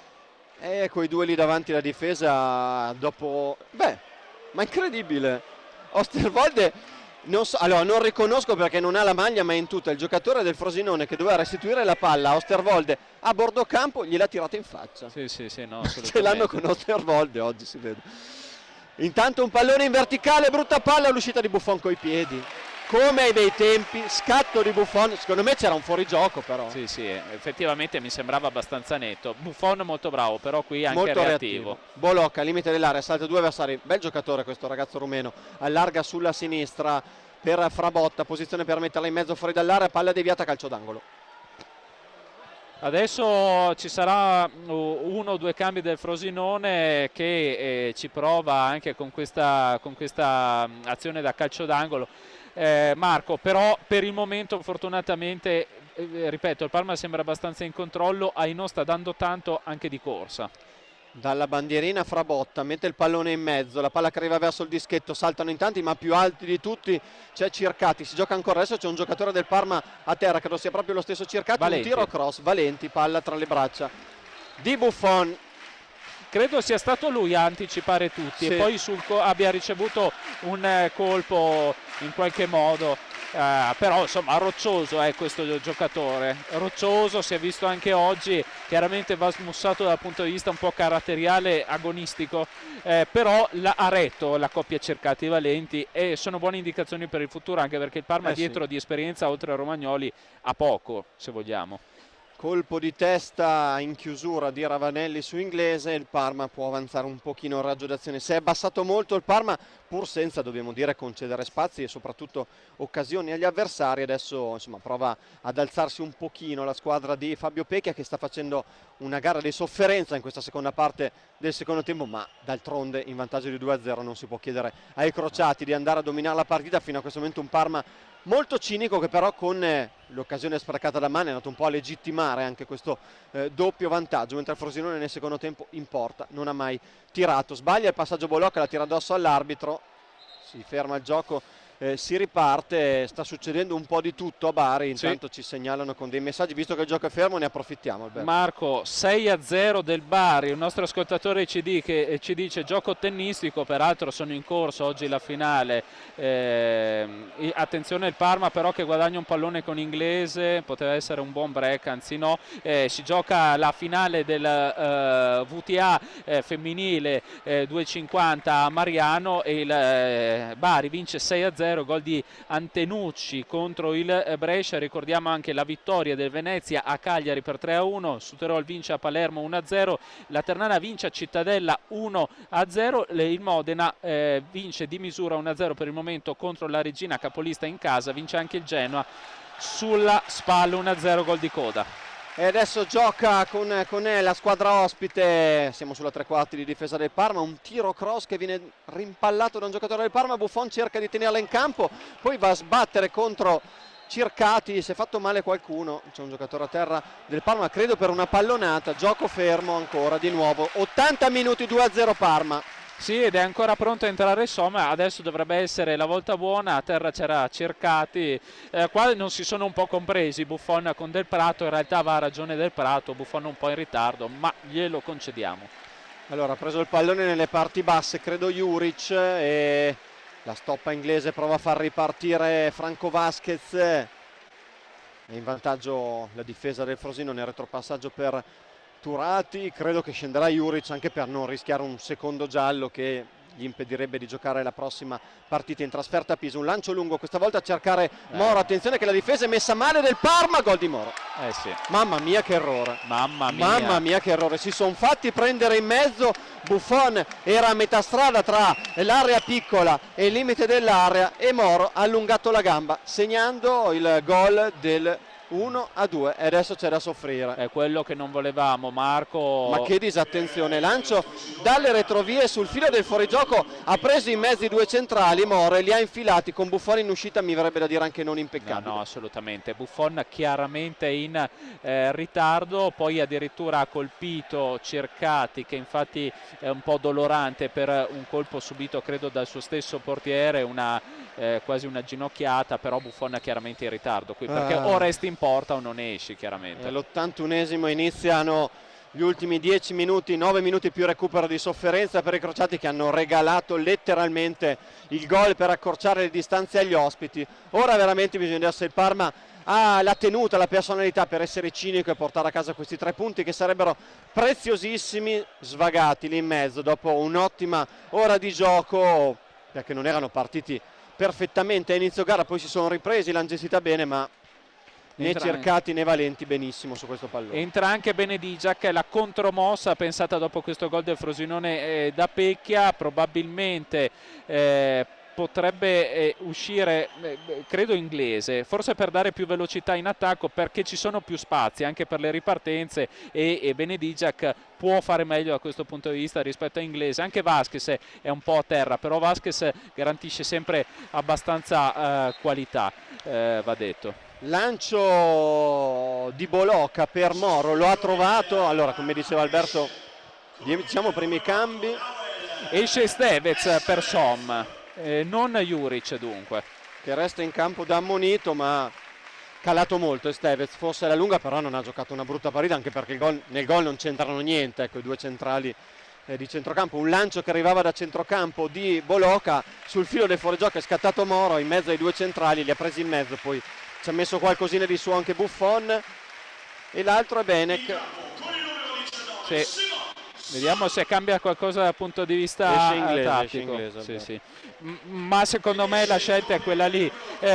Coi due lì davanti la difesa dopo... ma incredibile! Osterwolde, non riconosco perché non ha la maglia, ma è in tutta il giocatore del Frosinone che doveva restituire la palla a Osterwolde a bordo campo, gliel'ha tirata in faccia. Sì, no, ce l'hanno con Osterwolde oggi, si vede. Intanto un pallone in verticale, brutta palla, l'uscita di Buffon coi piedi. Come ai bei tempi, scatto di Buffon, secondo me c'era un fuorigioco però. Sì, effettivamente mi sembrava abbastanza netto. Buffon molto bravo, però qui anche molto reattivo. Bolocca, limite dell'area, salta due avversari, bel giocatore questo ragazzo rumeno, allarga sulla sinistra per Frabotta, posizione per metterla in mezzo fuori dall'area, palla deviata, calcio d'angolo. Adesso ci sarà uno o due cambi del Frosinone che ci prova anche con questa azione da calcio d'angolo. Marco, però per il momento fortunatamente, ripeto, il Parma sembra abbastanza in controllo, Aino sta dando tanto anche di corsa. Dalla bandierina Frabotta, mette il pallone in mezzo, la palla che arriva verso il dischetto, saltano in tanti ma più alti di tutti c'è Circati, si gioca ancora, adesso c'è un giocatore del Parma a terra, credo sia proprio lo stesso Circati, Valenti. Un tiro cross, Valenti, palla tra le braccia di Buffon. Credo sia stato lui a anticipare tutti, sì. E poi abbia ricevuto un colpo in qualche modo, però insomma roccioso è questo giocatore, roccioso, si è visto anche oggi, chiaramente va smussato dal punto di vista un po' caratteriale, agonistico, però ha retto la coppia Circati-Valenti e sono buone indicazioni per il futuro, anche perché il Parma dietro di esperienza oltre a Romagnoli ha poco, se vogliamo. Colpo di testa in chiusura di Ravanelli su Inglese, il Parma può avanzare un pochino il raggio d'azione. Si è abbassato molto il Parma, pur senza, dobbiamo dire, concedere spazi e soprattutto occasioni agli avversari. Adesso insomma prova ad alzarsi un pochino la squadra di Fabio Pecchia, che sta facendo una gara di sofferenza in questa seconda parte del secondo tempo, ma d'altronde in vantaggio di 2-0 non si può chiedere ai crociati di andare a dominare la partita. Fino a questo momento un Parma molto cinico, che però con l'occasione sprecata da Mane è andato un po' a legittimare anche questo doppio vantaggio, mentre il Frosinone nel secondo tempo in porta non ha mai tirato. Sbaglia il passaggio Bolocca, la tira addosso all'arbitro, si ferma il gioco si riparte. Sta succedendo un po' di tutto a Bari, intanto ci segnalano con dei messaggi, visto che il gioco è fermo ne approfittiamo, Alberto. Marco, 6-0 del Bari, un nostro ascoltatore ci dice gioco tennistico, peraltro sono in corso oggi la finale, attenzione il Parma però che guadagna un pallone con Inglese, poteva essere un buon break, anzi no, si gioca la finale del VTA femminile 2,50 a Mariano e il Bari vince 6-0, gol di Antenucci contro il Brescia. Ricordiamo anche la vittoria del Venezia a Cagliari per 3-1, Süterol vince a Palermo 1-0, la Ternana vince a Cittadella 1-0, il Modena vince di misura 1-0 per il momento contro la Regina, capolista in casa, vince anche il Genoa sulla spalla 1-0, gol di coda. E adesso gioca con la squadra ospite, siamo sulla tre quarti di difesa del Parma, un tiro cross che viene rimpallato da un giocatore del Parma, Buffon cerca di tenerla in campo, poi va a sbattere contro Circati, si è fatto male qualcuno, c'è un giocatore a terra del Parma, credo per una pallonata, gioco fermo ancora di nuovo, 80 minuti 2-0 Parma. Sì, ed è ancora pronto a entrare Somma, adesso dovrebbe essere la volta buona, a terra c'era Cercati, qua non si sono un po' compresi Buffon con Del Prato, in realtà va a ragione Del Prato, Buffon un po' in ritardo, ma glielo concediamo. Allora ha preso il pallone nelle parti basse, credo Juric, e la stoppa inglese prova a far ripartire Franco Vasquez, è in vantaggio la difesa del Frosinone nel retropassaggio per Turati, credo che scenderà Juric anche per non rischiare un secondo giallo che gli impedirebbe di giocare la prossima partita in trasferta a Pisa. Un lancio lungo questa volta a cercare Moro, attenzione che la difesa è messa male del Parma, gol di Moro. Sì. Mamma mia che errore, mamma mia che errore, si sono fatti prendere in mezzo, Buffon era a metà strada tra l'area piccola e il limite dell'area e Moro ha allungato la gamba segnando il gol del 1-2 e adesso c'è da soffrire. È quello che non volevamo, Marco. Ma che disattenzione, lancio dalle retrovie sul filo del fuorigioco, ha preso in mezzo i due centrali Moro e li ha infilati con Buffon in uscita, mi verrebbe da dire anche non impeccabile. No, assolutamente, Buffon chiaramente in ritardo, poi addirittura ha colpito Cercati che infatti è un po' dolorante per un colpo subito credo dal suo stesso portiere, quasi una ginocchiata, però Buffon chiaramente in ritardo qui perché o resti in porta o non esci chiaramente. All'81esimo iniziano gli ultimi 10 minuti, 9 minuti più recupero di sofferenza per i crociati che hanno regalato letteralmente il gol per accorciare le distanze agli ospiti. Ora veramente bisogna vedere se il Parma ha la tenuta, la personalità per essere cinico e portare a casa questi 3 punti che sarebbero preziosissimi, svagati lì in mezzo dopo un'ottima ora di gioco, perché non erano partiti perfettamente a inizio gara, poi si sono ripresi, l'hanno gestita bene, ma né Cercati né Valenti benissimo su questo pallone. Entra anche Benedigiac, la contromossa pensata dopo questo gol del Frosinone da Pecchia, probabilmente potrebbe uscire credo Inglese, forse per dare più velocità in attacco perché ci sono più spazi anche per le ripartenze e Benedigiac può fare meglio da questo punto di vista rispetto a Inglese. Anche Vasquez è un po' a terra, però Vasquez garantisce sempre abbastanza qualità, va detto. Lancio di Bolocca per Moro, lo ha trovato, allora come diceva Alberto diciamo primi cambi, esce Stevez per Som, non Juric dunque, che resta in campo da ammonito, ma calato molto Stevez, forse alla lunga però non ha giocato una brutta partita, anche perché nel gol non c'entrano niente, ecco i due centrali di centrocampo. Un lancio che arrivava da centrocampo di Bolocca, sul filo del fuorigioco è scattato Moro in mezzo ai due centrali, li ha presi in mezzo, poi ci ha messo qualcosina di suo anche Buffon e l'altro è Benek. Sì. Vediamo se cambia qualcosa dal punto di vista tattico. Inglese, sì. Ma secondo me la scelta è quella lì.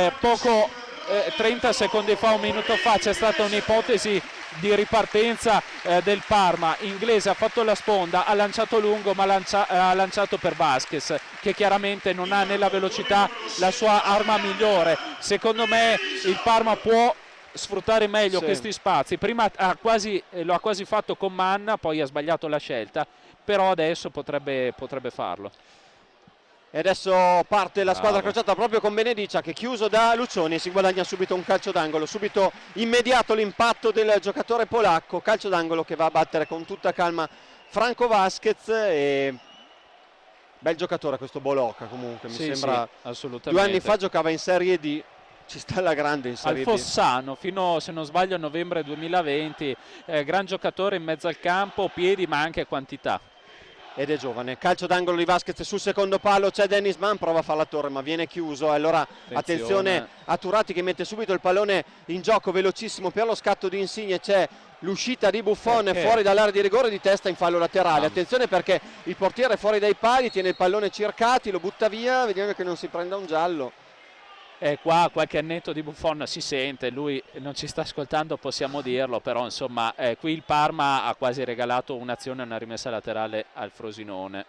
30 secondi fa, un minuto fa c'è stata un'ipotesi di ripartenza del Parma. Inglese ha fatto la sponda, ha lanciato lungo ma ha lanciato per Vasquez che chiaramente non ha nella velocità la sua arma migliore. Secondo me il Parma può sfruttare meglio questi spazi. Prima lo ha quasi fatto con Manna, poi ha sbagliato la scelta, però adesso potrebbe farlo. E adesso parte la squadra crociata proprio con Benedicia, che è chiuso da Lucioni e si guadagna subito un calcio d'angolo, subito immediato l'impatto del giocatore polacco, calcio d'angolo che va a battere con tutta calma Franco Vasquez e Bel giocatore questo Bolocca comunque, mi sembra. Sì, assolutamente. 2 anni fa giocava in Serie D, ci sta alla grande in Serie al Fossano fino, se non sbaglio, a novembre 2020. Gran giocatore in mezzo al campo, piedi ma anche quantità. Ed è giovane. Calcio d'angolo di Vasquez sul secondo palo, c'è Dennis Mann, prova a fare la torre ma viene chiuso. Allora attenzione a Turati che mette subito il pallone in gioco velocissimo per lo scatto di Insigne. C'è l'uscita di Buffon fuori dall'area di rigore, di testa in fallo laterale. Attenzione perché il portiere è fuori dai pali, tiene il pallone Circati, lo butta via, vediamo che non si prenda un giallo. Qua qualche annetto di Buffon si sente, lui non ci sta ascoltando, possiamo dirlo, però insomma qui il Parma ha quasi regalato un'azione e una rimessa laterale al Frosinone.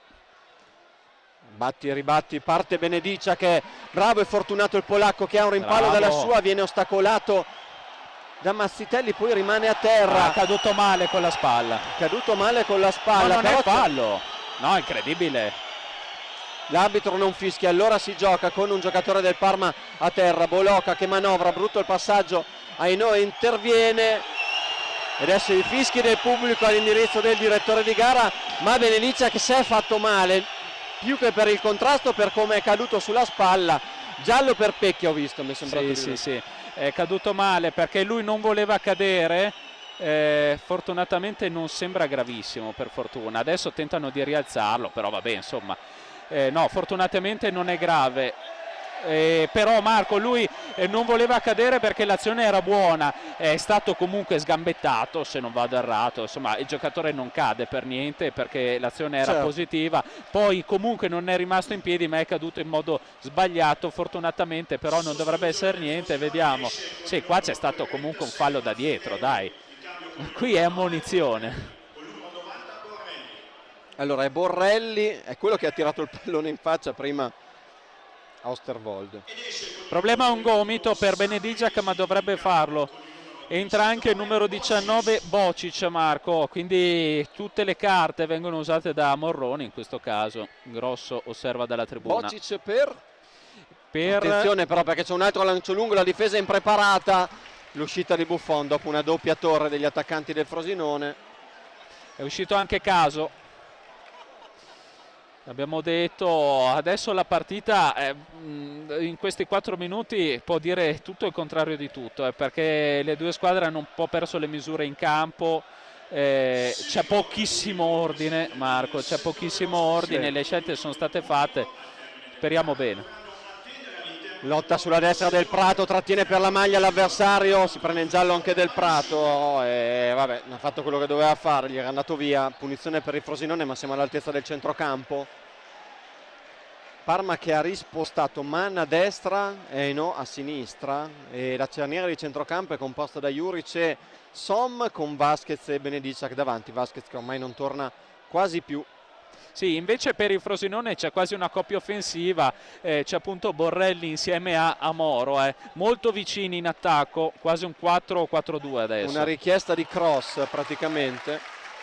Batti e ribatti, parte Benedicia che è bravo e fortunato il polacco che ha un rimpallo dalla sua, viene ostacolato da Mazzitelli, poi rimane a terra. Caduto male con la spalla. Caduto male con la spalla. No, non è fallo. No, incredibile. L'arbitro non fischia, allora si gioca con un giocatore del Parma a terra. Bolocca che manovra, brutto il passaggio, Ainoa interviene e adesso i fischi del pubblico all'indirizzo del direttore di gara, ma Benediccia che si è fatto male più che per il contrasto, per come è caduto sulla spalla. Giallo per Pecchia, ho visto, mi è sembrato. Sì, è caduto male perché lui non voleva cadere. Fortunatamente non sembra gravissimo, per fortuna. Adesso tentano di rialzarlo, però vabbè, insomma. No, fortunatamente non è grave, però Marco lui non voleva cadere perché l'azione era buona, è stato comunque sgambettato, se non vado errato, insomma il giocatore non cade per niente perché l'azione era positiva, poi comunque non è rimasto in piedi ma è caduto in modo sbagliato, fortunatamente, però non dovrebbe essere niente, vediamo. Sì, qua c'è stato comunque un fallo da dietro, dai, qui è ammonizione. Allora è Borrelli, è quello che ha tirato il pallone in faccia prima a Osterwolde. Problema a un gomito per Benedigiac, ma dovrebbe farlo. Entra anche il numero 19 Bocic, Marco, quindi tutte le carte vengono usate da Morroni in questo caso. Grosso osserva dalla tribuna. Bocic per... Attenzione però perché c'è un altro lancio lungo, la difesa è impreparata. L'uscita di Buffon dopo una doppia torre degli attaccanti del Frosinone. È uscito anche Caso. Abbiamo detto, adesso la partita in questi 4 minuti può dire tutto il contrario di tutto, perché le due squadre hanno un po' perso le misure in campo, c'è pochissimo ordine, Marco, c'è pochissimo ordine, le scelte sono state fatte, speriamo bene. Lotta sulla destra del Prato, trattiene per la maglia l'avversario, si prende in giallo anche del Prato e vabbè, ha fatto quello che doveva fare, gli era andato via, punizione per il Frosinone, ma siamo all'altezza del centrocampo. Parma che ha rispostato Mann a destra e Ainoa a sinistra, e la cerniera di centrocampo è composta da Juric e Som con Vasquez e Benediccia davanti. Vasquez che ormai non torna quasi più. Sì, invece per il Frosinone c'è quasi una coppia offensiva, c'è appunto Borrelli insieme a Moro, molto vicini in attacco, quasi un 4-4-2 adesso. Una richiesta di cross praticamente.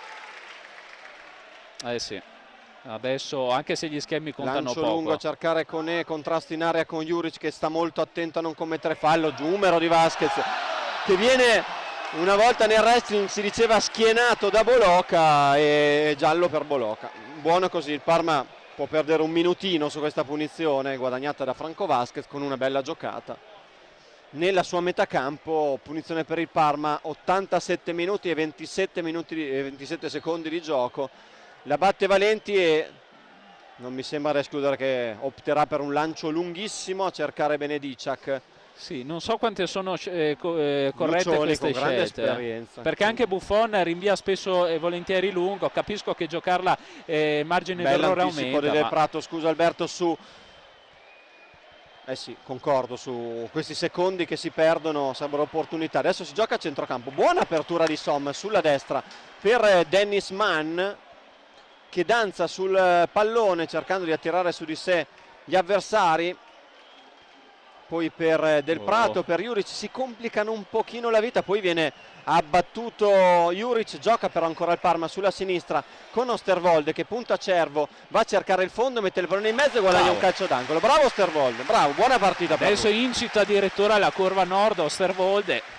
Sì, adesso anche se gli schemi contano lancio poco. Lungo a cercare Conè, contrasto in area con Juric che sta molto attento a non commettere fallo, numero di Vasquez che viene... Una volta nel wrestling si diceva schienato da Bolocca e giallo per Bolocca. Buono così, il Parma può perdere un minutino su questa punizione guadagnata da Franco Vasquez con una bella giocata. Nella sua metà campo, punizione per il Parma, 87 minuti e 27 secondi di gioco. La batte Valenti e non mi sembra da escludere che opterà per un lancio lunghissimo a cercare Benedicciac. Sì, non so quante sono corrette queste scelte, perché anche Buffon rinvia spesso e volentieri lungo, capisco che giocarla margine d'errore aumenta. Del Prato, scusa Alberto, su sì, concordo, su questi secondi che si perdono sarebbero opportunità. Adesso si gioca a centrocampo, buona apertura di Som sulla destra per Dennis Mann che danza sul pallone cercando di attirare su di sé gli avversari. Poi per Del Prato, per Juric si complicano un pochino la vita, poi viene abbattuto Juric, gioca però ancora il Parma sulla sinistra con Osterwolde che punta a Cervo, va a cercare il fondo, mette il pallone in mezzo e guadagna un calcio d'angolo. Bravo Osterwolde, bravo, buona partita. Adesso incita addirittura la curva nord Osterwolde.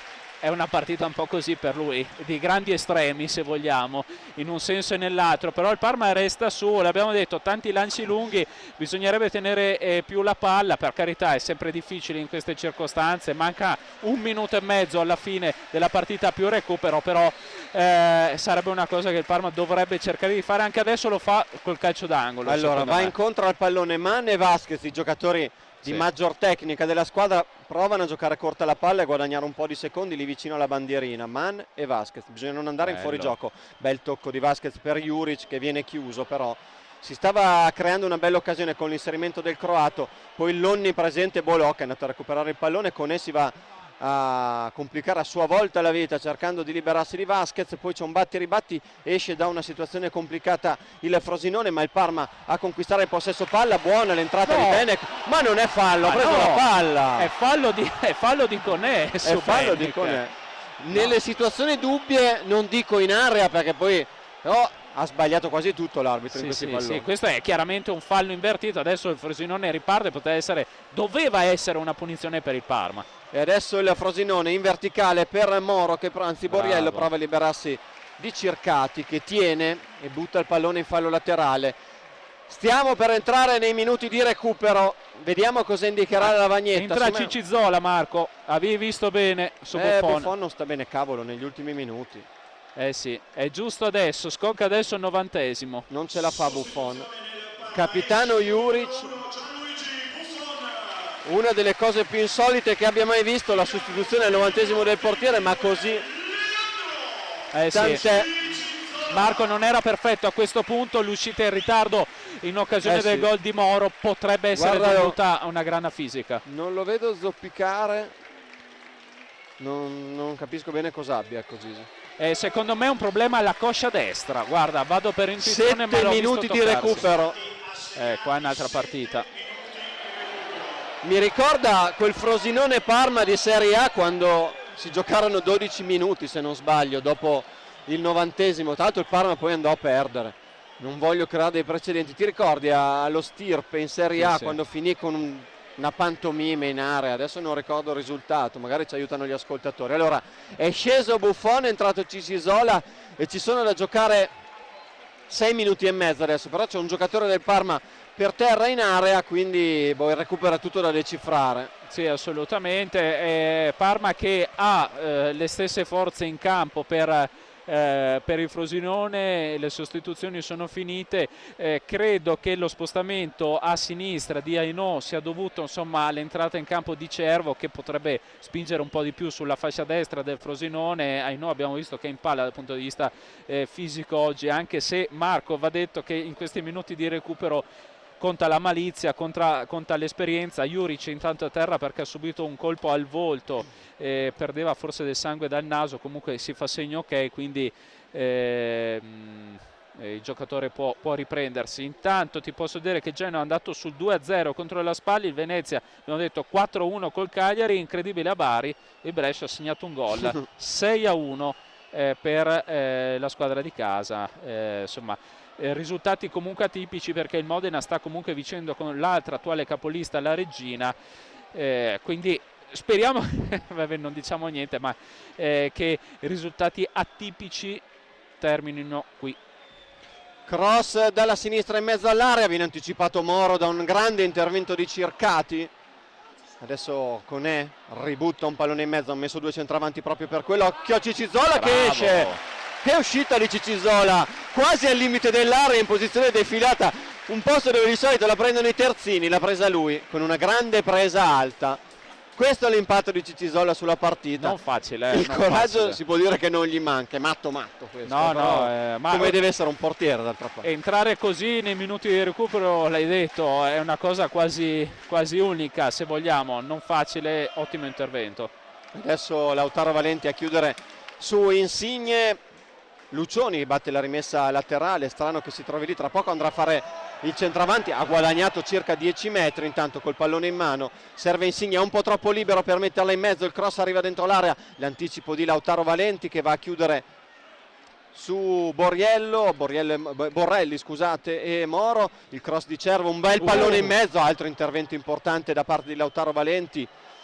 è una partita un po' così per lui, di grandi estremi se vogliamo, in un senso e nell'altro, però il Parma resta su, l'abbiamo detto, tanti lanci lunghi, bisognerebbe tenere più la palla, per carità è sempre difficile in queste circostanze, manca 1 minuto e mezzo alla fine della partita più recupero, però sarebbe una cosa che il Parma dovrebbe cercare di fare, anche adesso lo fa col calcio d'angolo. Allora va incontro al pallone Man e Vasquez, i giocatori di maggior tecnica della squadra, provano a giocare corta la palla e guadagnare un po' di secondi lì vicino alla bandierina. Man e Vasquez, bisogna non andare in fuorigioco. Bel tocco di Vasquez per Juric che viene chiuso, però si stava creando una bella occasione con l'inserimento del croato, poi l'onnipresente Bolò che è andato a recuperare il pallone, con essi va a complicare a sua volta la vita cercando di liberarsi di Vasquez, poi c'è un batti e ribatti, esce da una situazione complicata il Frosinone, ma il Parma a conquistare il possesso palla, buona l'entrata di Benek, ma non è fallo, ha preso la palla, è fallo di Conè, è fallo di Conè. Nelle situazioni dubbie, non dico in area perché poi però ha sbagliato quasi tutto l'arbitro in questi palloni. Sì, questo è chiaramente un fallo invertito, adesso il Frosinone riparte, doveva essere una punizione per il Parma. E adesso il Frosinone in verticale per Moro, anzi Borriello prova a liberarsi di Circati che tiene e butta il pallone in fallo laterale. Stiamo per entrare nei minuti di recupero, vediamo cosa indicherà la lavagnetta. Entra Cicizzola, Marco, avevi visto bene su Buffon. Buffon non sta bene, cavolo, negli ultimi minuti. Sì, è giusto adesso, scocca adesso il 90esimo. Non ce la fa Buffon. Capitano Juric, una delle cose più insolite che abbia mai visto, la sostituzione al 90esimo del portiere, ma così tant'è. Marco non era perfetto a questo punto, l'uscita in ritardo in occasione del gol di Moro potrebbe essere dovuta a una grana fisica. Non lo vedo zoppicare, non capisco bene cosa abbia così. Secondo me è un problema alla coscia destra, guarda, vado per intuizione, 7 minuti di recupero. Qua è un'altra partita. Mi ricorda quel Frosinone Parma di Serie A quando si giocarono 12 minuti se non sbaglio dopo il 90esimo, tra l'altro il Parma poi andò a perdere, non voglio creare dei precedenti. Ti ricordi allo Stirpe in Serie A quando finì con una pantomima in area, adesso non ricordo il risultato, magari ci aiutano gli ascoltatori. Allora è sceso Buffon, è entrato Cicizzola e ci sono da giocare 6 minuti e mezzo adesso, però c'è un giocatore del Parma per terra in area, quindi recupera tutto da decifrare. Sì, assolutamente. Parma che ha le stesse forze in campo per il Frosinone, le sostituzioni sono finite, credo che lo spostamento a sinistra di Ainò sia dovuto all'entrata in campo di Cervo, che potrebbe spingere un po' di più sulla fascia destra del Frosinone. Ainò abbiamo visto che è in palla dal punto di vista fisico oggi, anche se Marco va detto che in questi minuti di recupero conta la malizia, conta l'esperienza. Juric intanto a terra perché ha subito un colpo al volto, perdeva forse del sangue dal naso, comunque si fa segno ok, quindi il giocatore può riprendersi. Intanto ti posso dire che Genoa è andato sul 2-0 contro la Spalli, il Venezia abbiamo detto 4-1 col Cagliari, incredibile a Bari, il Brescia ha segnato un gol, 6-1 per la squadra di casa. Risultati comunque atipici perché il Modena sta comunque vincendo con l'altra attuale capolista, la Reggina, quindi speriamo non diciamo niente, ma che risultati atipici terminino qui. Cross dalla sinistra in mezzo all'area, viene anticipato Moro da un grande intervento di Circati. Adesso Conè ributta un pallone in mezzo, ha messo 2 centravanti proprio per quello. Occhio a Cicizzola che esce. Che uscita di Cicizzola, quasi al limite dell'area, in posizione defilata, un posto dove di solito la prendono i terzini, l'ha presa lui con una grande presa alta. Questo è l'impatto di Cicizzola sulla partita. Non facile. Il coraggio si può dire che non gli manca, è matto questo. Ma come deve essere un portiere d'altra parte. Entrare così nei minuti di recupero, l'hai detto, è una cosa quasi unica, se vogliamo, non facile, ottimo intervento. Adesso Lautaro Valenti a chiudere su Insigne. Lucioni batte la rimessa laterale, strano che si trovi lì, tra poco andrà a fare il centravanti, ha guadagnato circa 10 metri intanto col pallone in mano, serve Insigne, è un po' troppo libero per metterla in mezzo, il cross arriva dentro l'area, l'anticipo di Lautaro Valenti che va a chiudere su Borrelli scusate, e Moro, il cross di Cervo, un bel pallone in mezzo, altro intervento importante da parte di Lautaro Valenti.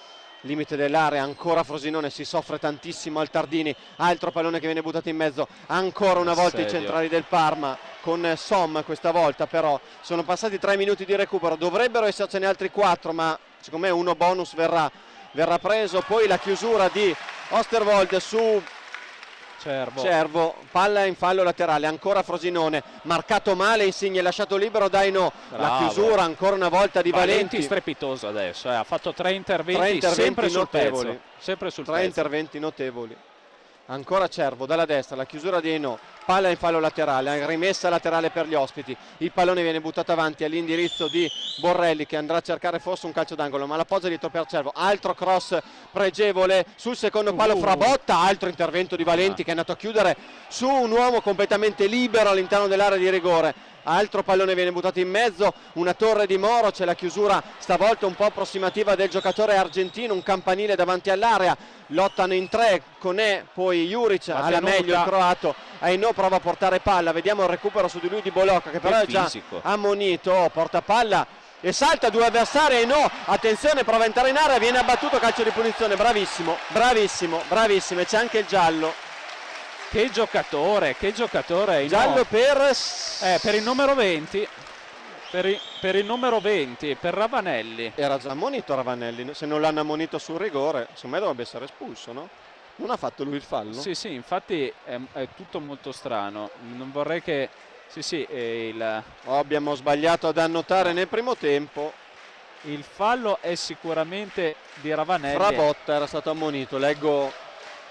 limite dell'area, ancora Frosinone, si soffre tantissimo al Tardini, altro pallone che viene buttato in mezzo, ancora una volta i centrali del Parma con Som questa volta, però sono passati 3 minuti di recupero, dovrebbero essercene altri 4, ma secondo me uno bonus verrà preso. Poi la chiusura di Osterwolde su Cervo, palla in fallo laterale, ancora Frosinone, marcato male Insigne, lasciato libero Daino. La chiusura ancora una volta di Valenti strepitoso adesso, ha fatto 3 interventi sempre sul notevoli, pezzo, sempre sul 3 pezzo. interventi notevoli. Ancora Cervo dalla destra, la chiusura di Eno, palla in fallo laterale, rimessa laterale per gli ospiti, il pallone viene buttato avanti all'indirizzo di Borrelli che andrà a cercare forse un calcio d'angolo, ma la poggia dietro per Cervo, altro cross pregevole sul secondo palo, Frabotta, altro intervento di Valenti che è andato a chiudere su un uomo completamente libero all'interno dell'area di rigore. Altro pallone viene buttato in mezzo, una torre di Moro, c'è la chiusura stavolta un po' approssimativa del giocatore argentino, un campanile davanti all'area, lottano in 3, Conè, poi Juric, alla meglio il croato, Aino prova a portare palla, vediamo il recupero su di lui di Bolocca che però è già ammonito, porta palla e salta 2 avversari, Aino, attenzione, prova a entrare in area, viene abbattuto, calcio di punizione, bravissimo, e c'è anche il giallo. Che giocatore giallo per il numero 20, per il numero 20, per Ravanelli. Era già ammonito Ravanelli, se non l'hanno ammonito sul rigore secondo me dovrebbe essere espulso, no? Non ha fatto lui il fallo? Sì, infatti è tutto molto strano, non vorrei che abbiamo sbagliato ad annotare nel primo tempo. Il fallo è sicuramente di Ravanelli. Frabotta era stato ammonito, leggo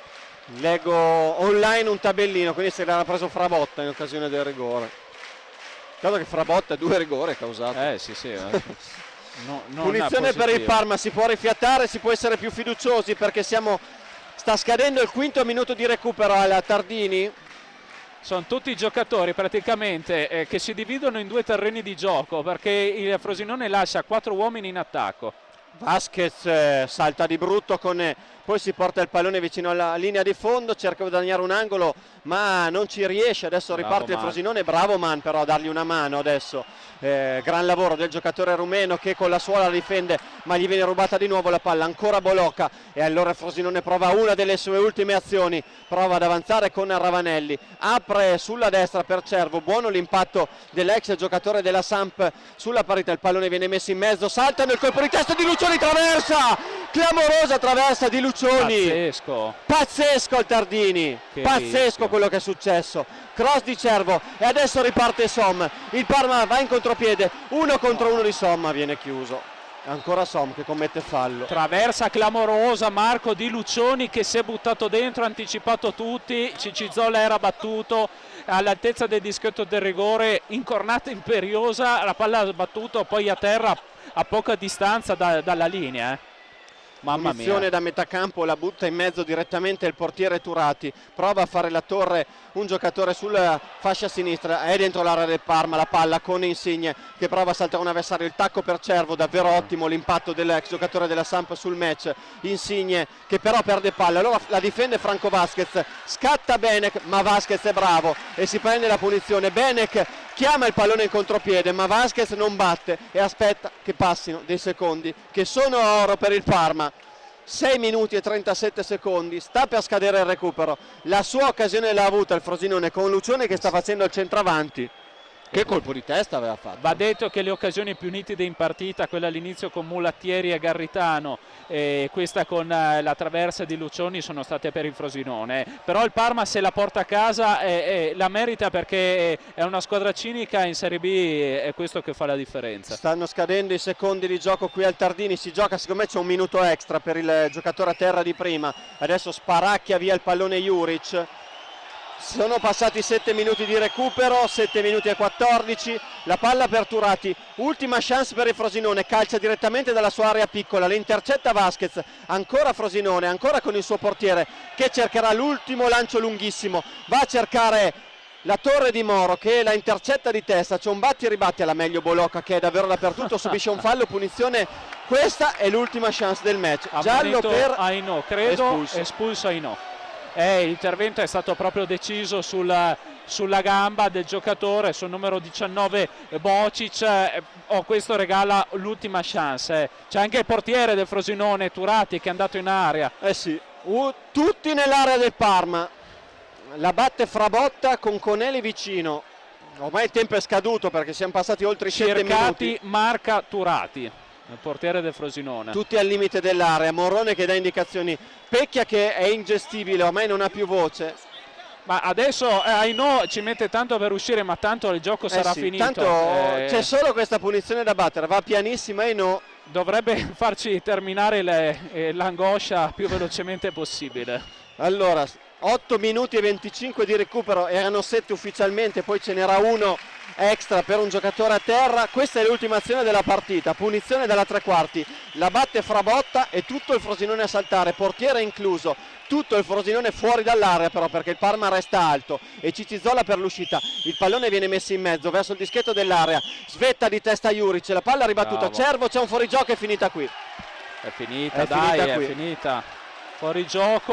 online un tabellino, quindi se l'era preso Frabotta in occasione del rigore. Credo che Frabotta 2 rigori causato. Punizione per il Parma, si può rifiatare, si può essere più fiduciosi perché sta scadendo il 5° minuto di recupero alla Tardini. Sono tutti giocatori praticamente che si dividono in 2 terreni di gioco perché il Frosinone lascia 4 uomini in attacco. Vasquez salta di brutto poi si porta il pallone vicino alla linea di fondo, cerca di guadagnare un angolo ma non ci riesce, adesso riparte il Frosinone, bravo Man però a dargli una mano adesso, gran lavoro del giocatore rumeno che con la suola difende ma gli viene rubata di nuovo la palla, ancora Bolocca e allora il Frosinone prova una delle sue ultime azioni, prova ad avanzare con Ravanelli, apre sulla destra per Cervo, buono l'impatto dell'ex giocatore della Samp sulla parità, il pallone viene messo in mezzo, saltano il colpo di testa di Lucioni, traversa, clamorosa traversa di Lucioni, pazzesco il Tardini, pazzesco quello che è successo, cross di Cervo e adesso riparte Som, il Parma va in contropiede, 1 contro 1 di Somma, viene chiuso, ancora Som che commette fallo, traversa clamorosa Marco di Lucioni che si è buttato dentro, ha anticipato tutti, Cicizzola era battuto all'altezza del dischetto del rigore, incornata imperiosa, la palla ha sbattuto poi a terra a poca distanza dalla linea. Mamma mia. Da metà campo, la butta in mezzo direttamente il portiere Turati, prova a fare la torre un giocatore sulla fascia sinistra, è dentro l'area del Parma, la palla con Insigne che prova a saltare un avversario, il tacco per Cervo, davvero ottimo l'impatto dell'ex giocatore della Samp sul match, Insigne che però perde palla, allora la difende Franco Vasquez, scatta Benek ma Vasquez è bravo e si prende la punizione, Benek chiama il pallone in contropiede ma Vasquez non batte e aspetta che passino dei secondi che sono oro per il Parma. 6 minuti e 37 secondi, sta per scadere il recupero, la sua occasione l'ha avuta il Frosinone con Lucione che sta facendo il centravanti. Che colpo di testa aveva fatto. Va detto che le occasioni più nitide in partita, quella all'inizio con Mulattieri e Garritano e questa con la traversa di Lucioni, sono state per il Frosinone, però il Parma se la porta a casa la merita perché è una squadra cinica in Serie B, è questo che fa la differenza. Stanno scadendo i secondi di gioco qui al Tardini, si gioca, secondo me c'è un minuto extra per il giocatore a terra di prima, adesso sparacchia via il pallone Juric. Sono passati 7 minuti di recupero, 7 minuti e 14, la palla per Turati, ultima chance per il Frosinone, calcia direttamente dalla sua area piccola, le intercetta Vasquez, ancora Frosinone, ancora con il suo portiere che cercherà l'ultimo lancio lunghissimo, va a cercare la torre di Moro che la intercetta di testa, c'è un batti e ribatti alla meglio Bolocca che è davvero dappertutto, subisce un fallo, punizione, questa è l'ultima chance del match, giallo per Aino, credo, espulso Aino. L'intervento è stato proprio deciso sul sulla gamba del giocatore, sul numero 19 Bocic. Questo regala l'ultima chance. C'è anche il portiere del Frosinone, Turati, che è andato in area. Sì, tutti nell'area del Parma. La batte Frabotta con Coneli vicino. Ormai il tempo è scaduto perché siamo passati oltre i 7 minuti. Marca Turati, il portiere del Frosinone. Tutti al limite dell'area. Morrone che dà indicazioni. Pecchia che è ingestibile, ormai non ha più voce. Ma adesso Aino ci mette tanto per uscire, ma tanto il gioco sarà finito. Tanto c'è solo questa punizione da battere, va pianissima Aino. Dovrebbe farci terminare l'angoscia più velocemente possibile. Allora, 8 minuti e 25 di recupero, erano 7 ufficialmente, poi ce n'era uno extra per un giocatore a terra. Questa è l'ultima azione della partita, punizione dalla tre quarti, la batte Frabotta e tutto il Frosinone a saltare, portiere incluso, tutto il Frosinone fuori dall'area però, perché il Parma resta alto e Cicizzola per l'uscita. Il pallone viene messo in mezzo verso il dischetto dell'area, svetta di testa Juric, la palla ribattuta. Bravo. Cervo, c'è un fuorigioco, è finita qui. È finita, è finita. Fuorigioco.